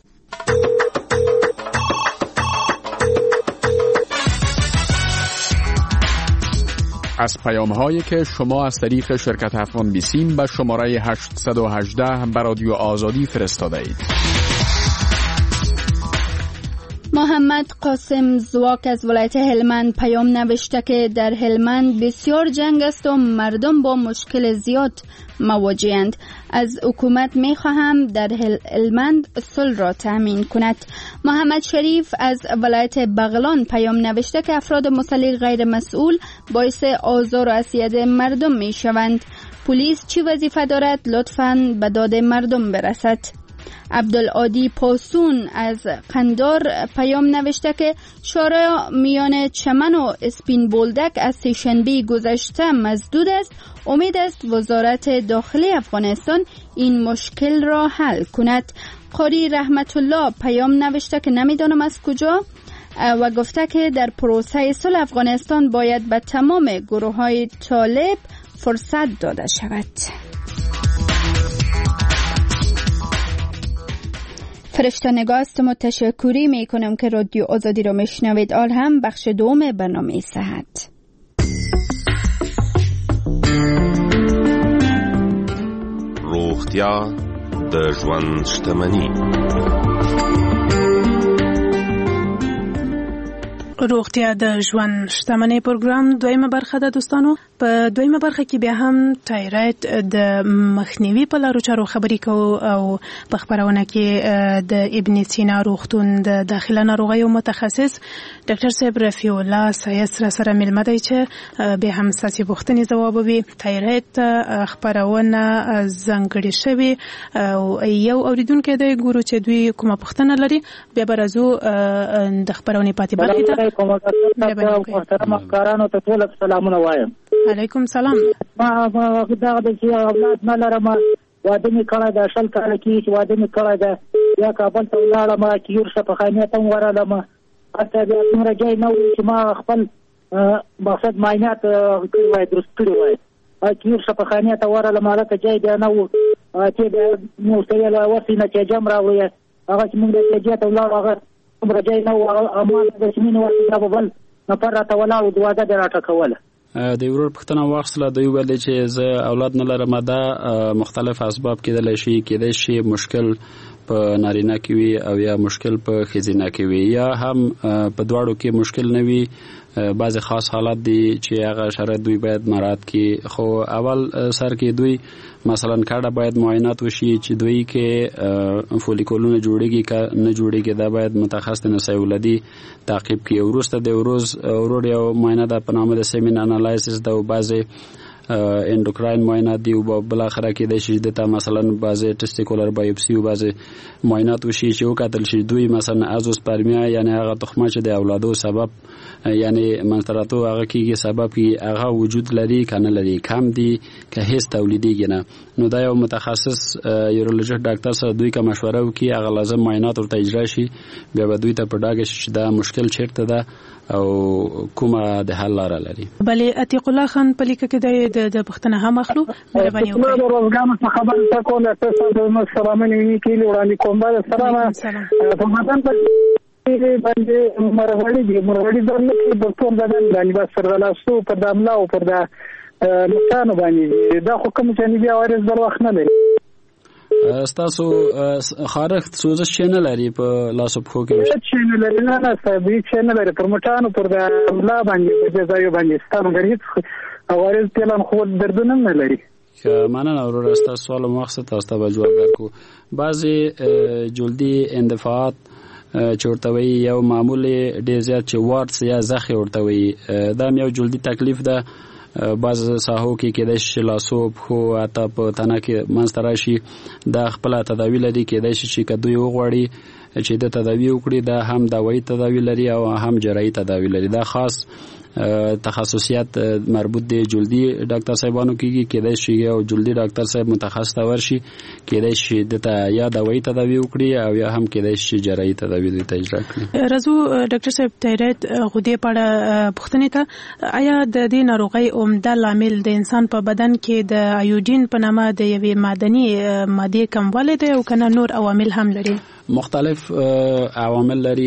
از پیام‌هایی که شما از طریق شرکت افغان بیسیم به شماره 818 به رادیو آزادی فرستاده اید. محمد قاسم زواک از ولایت هلمند پیام نوشته که در هلمند بسیار جنگ است و مردم با مشکل زیاد مواجه‌اند. از حکومت می‌خواهم در هلمند صلح را تامین کند. محمد شریف از ولایت بغلان پیام نوشته که افراد مسلح غیر مسئول باعث آزار و اذیت مردم می‌شوند. پلیس چی وظیفه دارد؟ لطفاً به داد مردم برسد. عبدالعادی پاسون از قندار پیام نوشته که شارع میان چمن و اسپین بولدک از سه‌شنبه گذشته مسدود است. امید است وزارت داخلی افغانستان این مشکل را حل کند. قاری رحمت الله پیام نوشته که نمیدانم از کجا و گفته که در پروسه صلح افغانستان باید به تمام گروه‌های طالب فرصت داده شود. فرشته نگاه است. تشکری می کنم که رادیو آزادی را میشنوید. آل هم بخش دوم برنامه صحت. روغتیا د ژوند شتمني. روغتیا د ژوند شتمنۍ پروګرام دویمه برخه ده دوستانو. په دویمه برخه کې بیا هم تایراید د مخنیوي په لارو چارو خبرې کوو او په خبرونه کې د ابن سینا روغتون د داخله ناروغیو متخصص ډاکټر صاحب رفیع الله سایس سره ملمه دی چې بیا هم ستاسو پوښتنې ځوابوي. تایراید خبرونه ځانګړې شوې او یو اوریدونکو دی ګورو چې دوی کومه پوښتنه لري، بیا به راځو د خبرونې پاتې برخې ته. محترم افکارانو ته ټول سلامونه وایم. علیکم سلام. ما دا د چې اولاد نه لرم، واده مې کړی ده، 20 کاله کې واده مې کړی ده، یا کابل ته ولاړم کیور شفاخانې ته ورغلم. حتی بیا څومره ځای نه و چې ما خپل مقصد معاینات کړي وای، درست کړي وای. کیور شفاخانې ته ورغلم، هلته ځای بیا نه و چې بیا مې ورته ویل ورسې نتیجه م راوړې. هغه چې موږ نتیجې ته ولاړو هغه څومره ځای نه و، امان د سمینې ورته به بل نفر راته ولاړ و، د واده دې راټکوله. د ورور پښتنه واخصله دوی ویل چې زه اولاد نه لرم. دا مختلف اسباب کېدای شي مشکل په نارینه کې وي او یا مشکل په ښځینه کې وي، یا هم په دواړو کې مشکل نه وي. بعضی خاص حالات دي چې هغه شرایط دوی باید مراعات کړي. خو اول سر کې دوی مثلا کاډه باید معاینات وشي چې دوی کې فولیکولونه جوړیږي که نه جوړیږي، دا باید متخصص نساء ولادي تعقیب کړي. وروسته د ورور یو معاینه ده په نامه د سیمن انالایسس ده، او بعضی اندوکراین معاینات دی او بل اخره کې د شي د تا مثلا بعضی ټیسټیکولر بایوپسي او بعضی معاینات وشي چې وکتل شي دوی مثلا ازوسپرمیا یعنی هغه تخمه چې د اولادو سبب یعنی منطراتو هغه کېږي سبب کې هغه وجود لري کنه لري کم دي که هیڅ تولیدیږي نه نو دا یو متخصص یورولوژیست ډاکټر سره دوی کوم مشوره وکړي هغه لازم معاینات ورته اجرا شي بیا به دوی ته په ډاګه شي چې دا مشکل چیرته ده او کومه د حل لاره لري. بلې عتیق الله خان په لیکه کې د پښتنه هم اخلو مهرباني وکړئ. د روزګان څخه خبر تکول تاسو د سلامونه کیلو وړاندې کوم باندې سلام په مدن په باندې مرغړی درنه په ټول بدن باندې بس پر لاسو پر د املا او پر د نقصان باندې دا خو کوم چې بیا وارث در وخت نه لري. تاسو خارښت سوزش چې نه لري په لاسو پښو کې چې نه لري نه صاحب چې نه لري پر مټانو پر د املا باندې په ځای باندې ستاسو غریب وارث پلان خو دردونه نه لري. مننه ورور تاسو سوال مقصد تاسو ته جواب ورکړو. بعضی جلدی اندفاعات چورتوي یو معمولی ډیر زیات چې وارث یا زخه ورتوي دا یو جلدی تکلیف ده. بعض ساحو کې کېدای شي لاسو خو اته په تنه کې منځ راشي دا خپل تداوی لري کېدای شي چې کدوې وغوړي چې د تداوی وکړي دا هم دوايي تداوی لري او هم جراحي تداوی لري. دا خاص تخصصیات مربوط دی جلدی ډاکټر صاحبانو کېږي کېدای شي او جلدی ډاکټر صاحب متخصص ته ورشي کېدای شي د یا دوايي تداوی وکړي او یا هم کېدای شي جراحي تداوی د اجرا کړي. رازو ډاکټر صاحب تایروید غدې په پښتنې ته آیا د دې ناروغي عمده لامل د انسان په بدن کې د ایودین په نامه د یوې معدني ماده کموالی دی او کنه نور عوامل هم لري؟ مختلف عوامل لري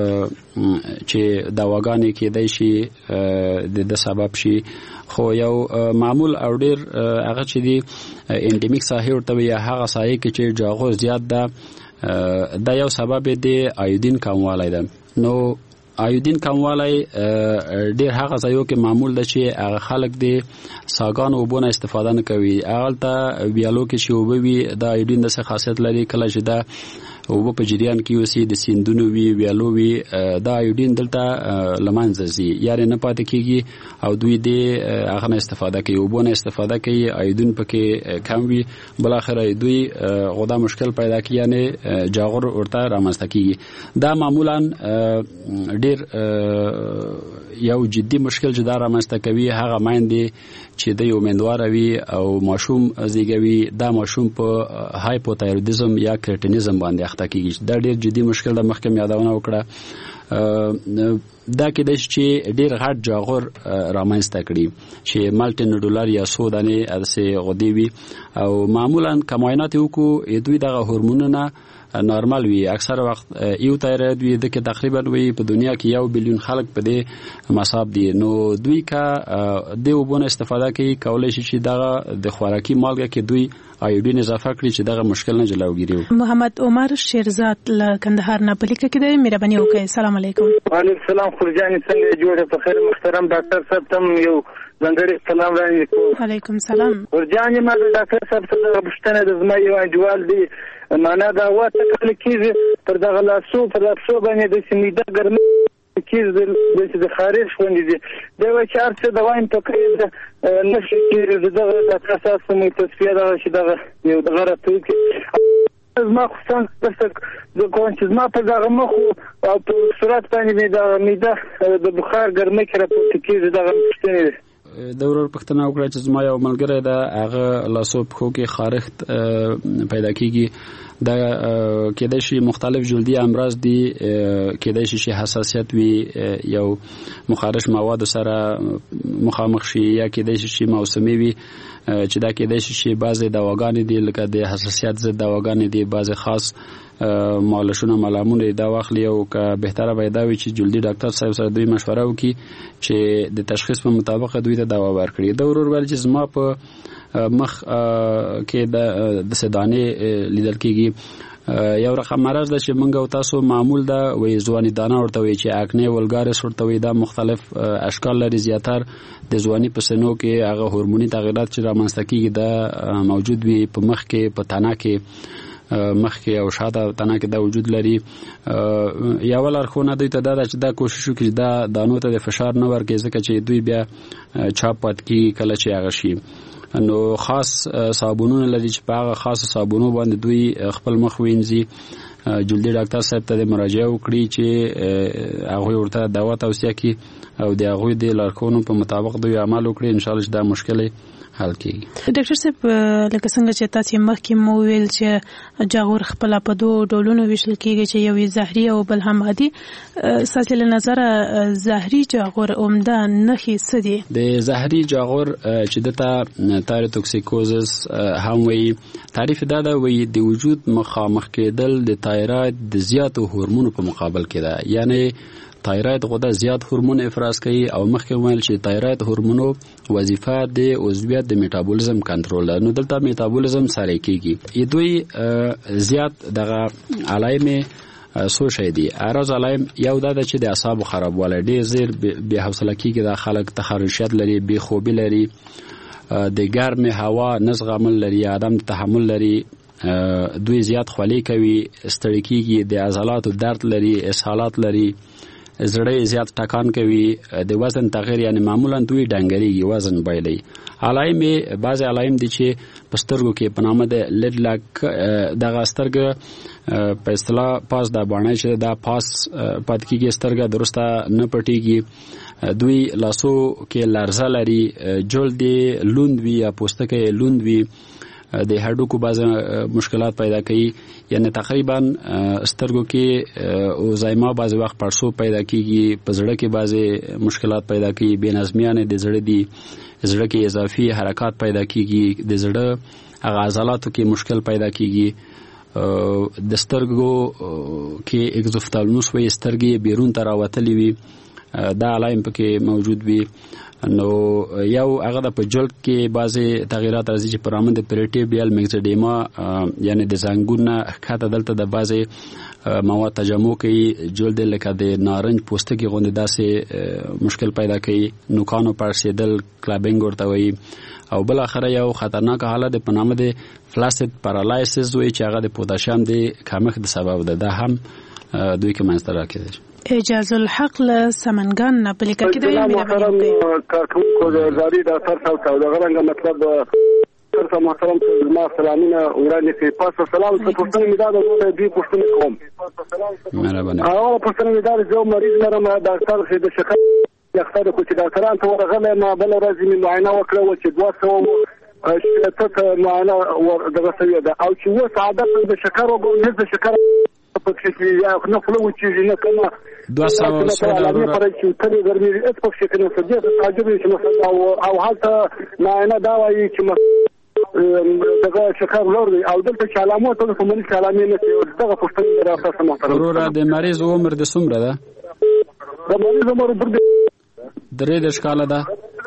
چې دواګانې کېدای شي د سبب شي خو یو معمول او ډیر هغه چې دی انډیمیک ساحه ورته یا هغه ساحه کې چې جاغو زیات ده دا یو سبب دی ایودین کموالی ده. نو ایودین کموالی ډیر هغه ځایو کې معمول ده چې هغه خلک دی ساګان او بونه استفاده نه کوي هغه ته ویالو کې چې وبوي د ایودین د څه خاصیت لري کله چې دا او په جریان کې اوسې د سیندونو وی ویالو وی دا ایودین دلته لمنځه ځي یاره نه پاتې کیږي او دوی دې هغه نه استفاده کوي او بونه استفاده کوي ایودین پکې کم وي بل اخر دوی غوډه مشکل پیدا کوي یعنی جاغور ورته رامنځته کیږي. دا معمولا ډیر یو جدي مشکل چې دا رامنځته کوي هغه مایندې چې د یو مندوار وي او ماشوم زیږوي دا ماشوم په هایپوتایرویدزم یا کرټینیزم باندې اخته کیږي. دا ډیر جدي مشکل د مخکې یادونه وکړه. دا کېدای شي چې ډیر غټ جاغور رامنځته کړي چې مالټي نوډولر یا سوداني ارسه غدي وي او معمولا کماینات وکړو دوی دغه هورمونونه نارمال وي اکثر وخت یو تایروید وي د کې تقریبا وي په دنیا کې 1 بلیون خلک په دې مصاب دي. نو دوی کا د وبونه استفاده کوي کولای شي چې دغه د خوراکي مالګه کې دوی ایودین اضافه کړي چې دغه مشکل نه جلوګیری. محمد عمر شیرزاد له کندهار نه پلیکه کې دی مهرباني وکړئ. السلام علیکم. وعلیکم السلام خورجان څنګه جوړه په خیر محترم ډاکټر صاحب تم یو ځنګړي سلام وړاندې کوم. وعلیکم السلام. خورجان ما ډاکټر صاحب څخه پوښتنه د زما یو انډیوال دی معنا دا واته کله کېږي پر دغه لاسو پر لاسو باندې د سمیده ګرمي کېږي د خارج خوندې دي دا و چې ارڅ د وایم په کې نشي کېږي دغه د اساس مو تصفیه دا چې دغه یو دغه راټوي زما خصوصا د کوم چې زما په دغه مخ او په صورت باندې د میده د بخار ګرمي کې راپورته کېږي دغه مشکل د ورور پښتنه وکړه چې زما یو ملګری ده هغه لاسو پښو کې خارښت پیدا کیږي. دا کېدای شي مختلف جلدي امراض دي کېدای شي حساسیت وي یو مخارج مواد سره مخامخ شي یا کېدای شي موسمي وي چې دا کېدای شي بعضي دواګانې دي لکه د حساسیت ضد دواګانې دي بعضي خاص مالشونه ملامونه دا واخلي او که بهتره وي دا وي چې جلدي ډاکټر صاحب سره دوی مشوره وکړي چې د تشخیص په مطابق دوی ته دوا ورکړي. دا ورور ول چې زما په مخ کې د سدانې لیدل کېږي یو رقم مرض ده چې منګه او تاسو معمول ده وې ځواني دانه ورته وي چې اکنه ولګارس ورته وي دا مختلف اشکال لري زیاتر د ځواني په سنو کې هغه هورموني تغیرات چې رامنځته کیږي دا موجود وي په مخ کې په تنه کې مخکې او شاته تنه کې دا وجود لري. یو لارښوونه دوی ته دا ده چې دا کوشش وکړي چې دا دانو ته د فشار نه ورکړي، ځکه چې دوی بیا چاپ پات کیږي کله چې هغه شي. نو خاص صابونونه لري چې په هغه خاص صابونو باندې دوی خپل مخ وینځي. جلدي ډاکټر صاحب ته مراجعه وکړي چې هغه ورته دوا توصیه کړي او د هغه د لارښوونو په مطابق دوی عمل وکړي. ان شاء الله چې دا مشکل حل کیږي. ډاکټر صاحب لکه څنګه چې تاسو مخکې مو ویل چې جاغور خپل په دوه ډولونو ویشل کیږي چې یو زهري او بل هم عادي. ساسي له نظر زهري جاغور عمده نخي سدي د زهري جاغور چې دته تایروتوکسیکوزس هم وي. تعریف دا ده وي د وجود مخامخ کېدل د تایراید د زیاتو هورمونو په مقابل کې ده، یعنی تایراید غده زیات هورمون افراز کوي او مخکې ویل چې تایراید هورمونو وظیفه د عضویت د میټابولیزم کنټرول ده. نو دلته میټابولیزم سره کیږي. دوی زیات دغه علائم سو شي دي. اراز علائم یو دا چې د اعصاب خرابوالی ډیر زیر به حوصله کیږي، د خلک تخرشات لري، بې خوبي لري، د ګرم هوا نزغمل لري، عدم تحمل لري، دوی زیات خولي کوي، ستړي کیږي، د عضلاتو درد لري، اسهالات لري، زړه زیات ټکان کوي، د وزن تغییر یعنی معمولا دوی ډنګريږي، وزن بایلي. علائم بعض علائم دي چې پسترګو کې په نامه د لید لاک دغه سترګه په اصطلاح پاس د باندې چې دا پاس پات کېږي، سترګه درسته نه پټيږي. دوی لاسو کې لرزه لري، جلد لوند وي یا پوستکی لوند وي، د هډوکو بعض مشکلات پیدا کوي، یعنی تقریبا سترګو کې اوزایما بعض وخت پړسو پیدا کیږي، په زړه کې بعض مشکلات پیدا کوي، بې نظمیانه د زړه دي، زړه کې اضافي حرکات پیدا کیږي، د زړه هغه عضلاتو کې مشکل پیدا کیږي، د سترګو کې اگزوفتالموس وي، سترګې بیرون ته راوتلې وي، دا علائم پکې موجود وي. نو یو هغه د په جلد کې بعضی تغیرات راځي چې پر امن د پریټیبیال میکسډیما یعنی د زنګونه ښکته دلته د بعضی مواد تجمع کوي، جلد لکه د نارنج پوستکی غوندې داسې مشکل پیدا کوي، نوکانو پړسېدل کلابینګ ورته وایي. او بل اخر یو خطرناک حالت په نامه د فلاسید پارالایسس وایي چې هغه د پوتاشیم د کمښت د سبب ده. دا هم دوی کې منځته راکېږي. اجاز الحق له سمنګان نه په لیکه کې د محترم کارکونکو د زاری ډاکټر صاحب ته دغه رنګ مطلب تر محترم ما سلامونه وړاندې کوي. پس سلام څه پوښتنه مې دا د دې پوښتنه کوم. مهرباني. پوښتنه مې دا چې مریض لرم ډاکټر چې د شکر یختار کو چې ډاکټران ته ورغله ما بل ورځ مې معاینه وکړه او چې 200 ته معاینه دغه سوي ده او چې و سعادت د شکر او د شکر پکې یا نه خلو چې نه کما 200 پر چې کله ګرمي اس پکې کنه سجده تعجب چې مثلا او حالت معاینه دا وایي چې دغه شکر لور او دلته چې علامات ته کومې علامې نه دغه پښتنه راځه محترم. ورور د مریض عمر د څومره ده؟ د مریض عمر درې د شکاله ده.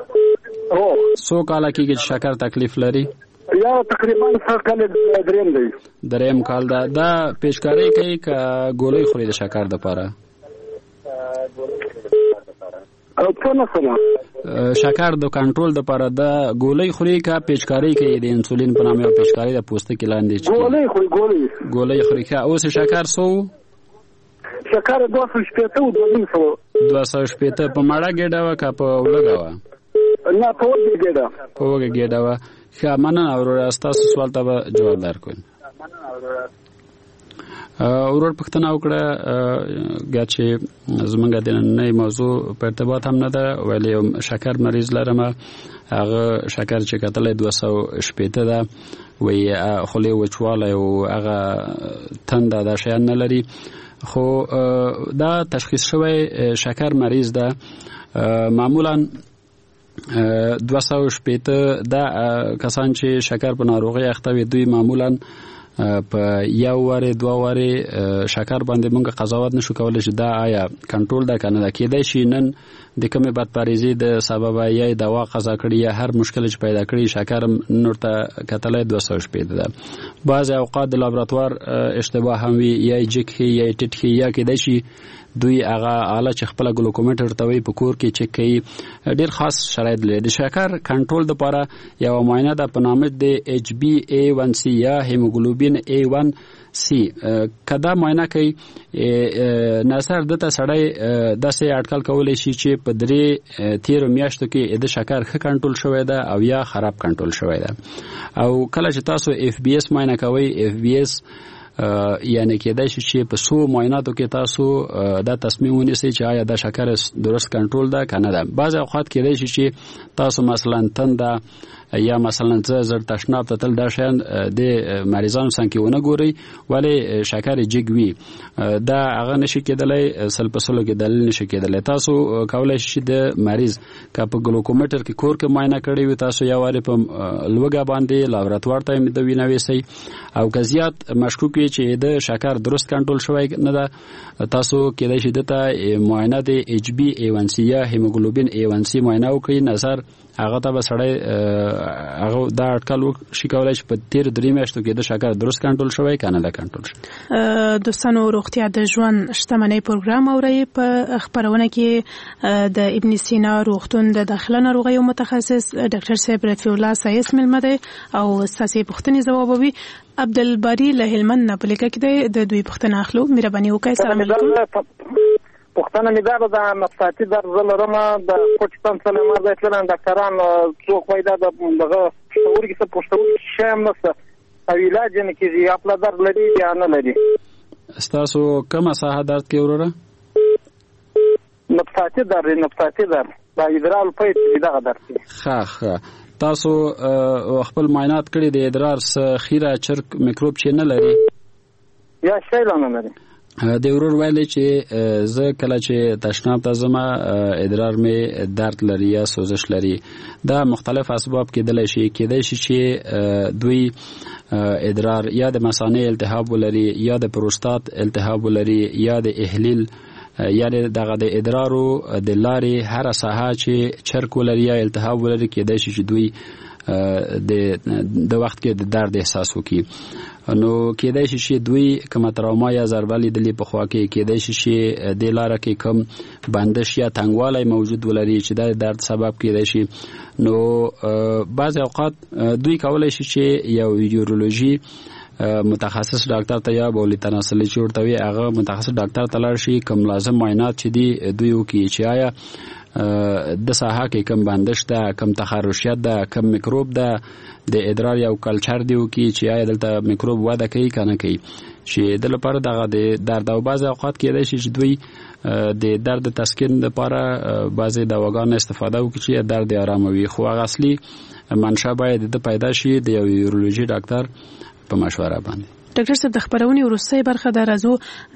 څو کاله کېږي چې شکر تکلیف لري؟ یا تقریبا کال دریم دی. دریم کال ده. دا پیشکاری کوي که ګولۍ خوري د شکر د پاره؟ شکر د کنټرول د پاره د ګولۍ خوري که پیشکاری کوي د انسولین په نامه او پیشکاری د پوستکي لاندې چې ګولۍ خوري که اوس شکر سو شکر 280 او 280 په مړه ګډه وا که په ولګه وا؟ نه په وګه ګډه. په وګه ګډه وا. ښه مننه ورور، تاسو سوال ته جواب درکوم. ورور پښتنه وکړه چې زمونږ د نن موضوع په ارتباط هم نه ده، ولی شکر مریض لرم، هغه شکر چې کتل 280 ده، وی خولې وچوالی او هغه تنده دا شیان نه لري، خو دا تشخیص شوی شکر مریض ده. معمولا 280 دا کسان چې شکر په ناروغي اخته وي، دوی معمولا په یو واره دوه واره شکر باندې موږ قضاوت نشو کولای چې دا آیا کنټرول ده کنه ده. کېدای شي نن د کومې بدپریزي د سبب یا دوا قضا کړي یا هر مشکل چې پیدا کړي شکر نور ته کتلای 200 ده. بعض اوقات د لابراتوار اشتباه هم وي یا جک یا ټټ یا کې د شي دوی هغه آله چې خپل ګلوکومیټر ته وي په کور کې چک کوي. ډیر خاص شرایط لري. د شکر کنټرول لپاره یو معاینه د پنامه د HbA1c یا هیموګلوبین A1c کدا معاینه کوي نظر دته سړی داسې اټکل کولای شي چې په 13 میاشتو کې د شکر ښه کنټرول شوی ده او یا خراب کنټرول شوی ده. او کله چې تاسو FBS معاینه کوي FBS یعنی کېدای شي چې په سو معایناتو کې تاسو دا تصمیم ونیسئ چې آیا دا شکر درست کنټرول ده کنه ده. بعض اوقات کېدای شي چې تاسو مثلا تنده یا مثلا زر تشناب ته تل دا شیان د مریضانو څنګه ونه ګوري ولی شکر جګ وي دا هغه نشي کېدلای سل په سلو کې دلیل نشي کېدلای. تاسو کولای شئ د مریض کا په ګلوکومیټر کې کور کې معاینه کړی وي تاسو یا واره په لوګا باندې لابراتوار ته د وینې وېسي او که زیات مشکوک وي چې د شکر درست کنټرول شوی نه ده تاسو کېدای شئ دته معاینه د HbA1c یا هیموګلوبین A1c معاینه وکړئ. نظر هغه ته سړی هغه دا اټکل شي کولای شي په 13 میاشتو کې د شکر درست کنټرول شوی کنه دا کنټرول شي. دوستانو روغتیا د ژوند شتمنۍ پروګرام اوري په خبرونه کې د ابن سینا روغتون د داخله ناروغیو متخصص ډاکټر صاحب رفیع الله سایس ملمه ده او ساسي پوښتنې ځوابوي. عبدالباری له هلمند نه په لیکه کې د دوی پوښتنه اخلو. مهرباني وکړئ. السلام علیکم. پوښتنه مې دا ده مفصلي درد لرم د کوټستان سلامات دی تلان ډاکټران څوک پیدا دغه پښتورګي څه پښتورګي شم نشته او علاج نه کیږي خپل درد لري یا نه لري. تاسو کومه ساحه درد کې وروره؟ نفساتي درد دا ادرار په دغه درد. ښه تاسو خپل معاینات کړی د ادرار خیره چرک میکروب چې نه لري یا شی نه لري؟ د ورور ویلي چې زه کله چې تشناب ته ځم ادرار مې درد لري یا سوزش لري. دا مختلف اسباب کېدلی شي چې دوی ادرار یا د مثانې التهاب ولري یا د پروستات التهاب ولري یا د احلیل یعنی دغه د ادرارو د لارې هر ساحه چې چرک ولري یا التهاب ولري کېدای شي چې دوی د وخت کې د درد احساس وکړي. نو کېدای شي چې دوی کومه تراوما یا ضربه لیدلې په خوا کې کېدای شي چې د لاره کې کم بندش یا تنګوالی موجود ولري چې د درد سبب کېدای شي. نو بعض اوقات دوی کولای شي چې یو یورولوژي متخصص ډاکټر ته یا بولی تناسلي چې ورته وي هغه متخصص ډاکټر ته لاړ شي کوم لازم معاینات چې دی دوی وکړي چې آیا د ساحه کې کم بندش ده کم تخرشیت ده کم میکروب ده د ادرار یو کلچر دی وکړي چې آیا دلته میکروب وده کوي کنه کوي چې د لپاره دغه د درد او بعض اوقات کېدای شي چې دوی د درد تسکین لپاره بعضی دواګان استفاده وکړي چې درد آراموي. خو هغه اصلي منشأ باید د پیدا شي د یو یورولوژي ډاکټر په مشوره باندې. ډاکټر صاحب د خبرونې وروستۍ برخه د راځو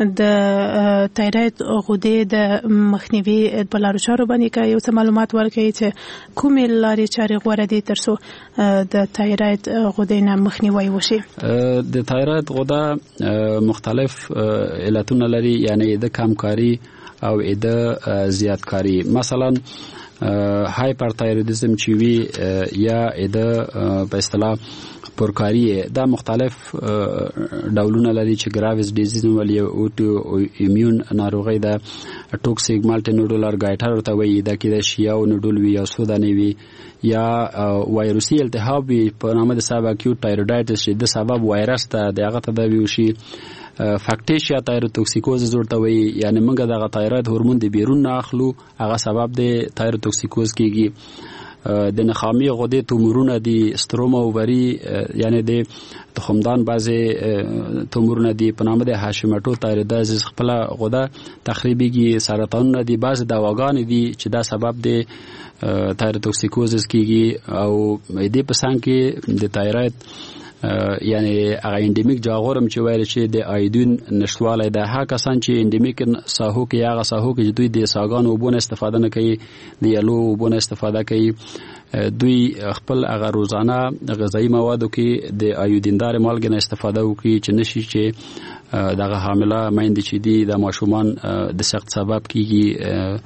د تایراید غدې د مخنیوي په لارو چارو باندې که یو څه معلومات ورکړئ چې کومې لارې چارې غوره دي تر څو د تایراید غدې نه مخنیوی وشي؟ د تایراید غده مختلف علتونه لري یعنی د کمکاری او د زیاتکاری. مثلا هایپرتایرویدزم چې وي یا د په اصطلاح پرکاری دا مختلف ډولونه لري چې ګراویز ډیزیز ولې اوټو ایمیون ناروغي ده ټوکسیک مالټي نوډولر ګایټر ورته وایي دا کېدای شي یو نوډول وي یا سوداني وي یا وایروسي التهاب وي په نامه د سب اکیوټ تایرویډایټس چې د سبب وایرس ته د هغه تداوی وشي. فاکټیشیا تایروتوکسیکوز ورته وایي یعنی موږ دغه تایروید هورمون د بیرون نه اخلو هغه سبب د تایروتوکسیکوز کېږي. د نخامي غدې تومورونه دي ستروما اووري یعنی د تخمدان بعضی تومورونه دي په نامه د هاشیموتو تایرویدایتس خپل غده تخریبيږي. سرطانونه دي بعضی دواګان دي چې دا سبب د تایروتوکسیکوزس کېږي او دې په څنګ کې د تایروید یعنی هغه انډیمیک جاغورم چې وایي چې د آیودین نشټوالی ده هغه کسان چې انډیمیک ساحو کې هغه ساحو کې دوی د ساګانو اوبونه استفاده نه کوي د یلو اوبونه استفاده کوي دوی خپل هغه روزانه غذایی موادو کې د آیودیندار مالګې نه استفاده وکړي چې نشي چې دغه حامله میندې چې دي د ماشومان د سخت سبب کېږي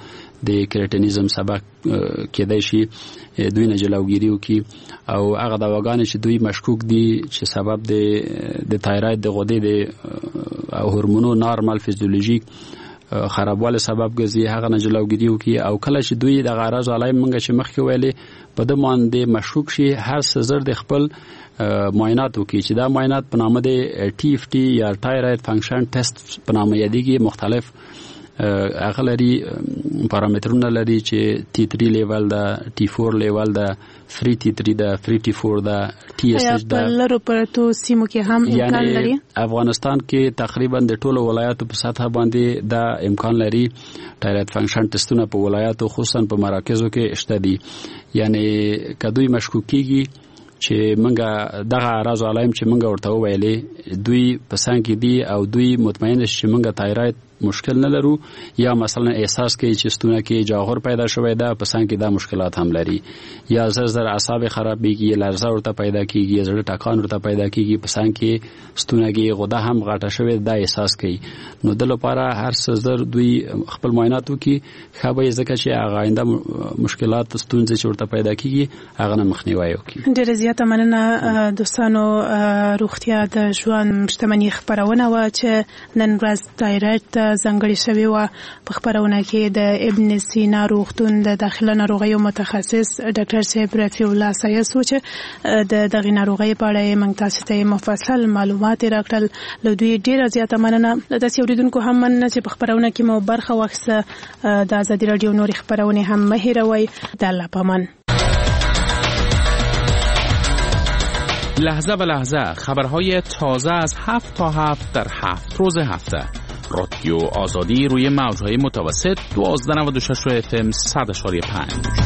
د کریټینیزم سبب کېدای شي دوی نه جلوګیری وکړي او هغه دواګانې چې دوی مشکوک دي چې سبب د تایراید د غدې د هورمونو نارمال فیزیولوژیک خرابواله سبب ګرځي هغه نه جلوګیری وکړي او کله چې دوی د غرض علایم منګه چې مخکې ویلې په د باندې مشکوک شي هر څه د خپل معاینات وکړي چې دا معاینات په نامه د ټي اف ټي یا تایراید فنکشن ټیسټ په نامه یادېږي مختلف هغه لري پارامترونه لري چې ټي 3 لیول دا ټي 4 لیول دا فری ټي 3 دا فری ټي 4 دا ټي اس ایچ دا لرو پر تو سیمو کې هم امکان لري افغانستان کې تقریبا د ټولو ولایاتو په سطح باندې دا امکان لري تایراید فنکشن ټیسټونه په ولایاتو خصوصا په مراکزو کې شته دي یعنی کدوې مشکوکيږي چې منګه دغه راز علایم چې منګه ورته ویلې دوی په سان کې دي او دوی مطمئن شي منګه تایراید مشکل نه لرو یا مثلا احساس کوي چې ستونه کې جاغور پیدا شوی دا په سان کې دا مشکلات هم لري یا زر اعصاب خرابېږي لرزه ورته پیدا کیږي زړه ټکان ورته پیدا کیږي په سان کې ستونه کې غده هم غټه شوی دا احساس کوي نو د لپاره هر څه دوی خپل معاینات وکي خبرې ځکه چې هغه آینده مشکلات ستونزې چې ورته پیدا کیږي هغه نه مخنیوي وکړي. ډېر زیاته مننه دوستانو. روغتیا د ژوند شتمنۍ خبرونه و چې نن ورځ تایراید ځانګړې شوې و. په خبرونه کې د ابن سینا روغتون د داخله ناروغیو متخصص ډاکټر صاحب رفیع الله سایس و چې د دغه ناروغۍ په اړه موږ تاسو ته مفصل معلومات راکړل. له دوی ډېره زیاته مننه. تاسو اوریدونکو هم مننه چې په خبرونه کې مو برخه واخیسته. د ازادي رادیو نور خبرونه هم مه هېروئ. د الله پامان. لحظه به لحظه خبرهای تازه از 7 تا 7 در 7 روز هفته. رادیو آزادی روی موج‌های متوسط 1296 FM 100.5.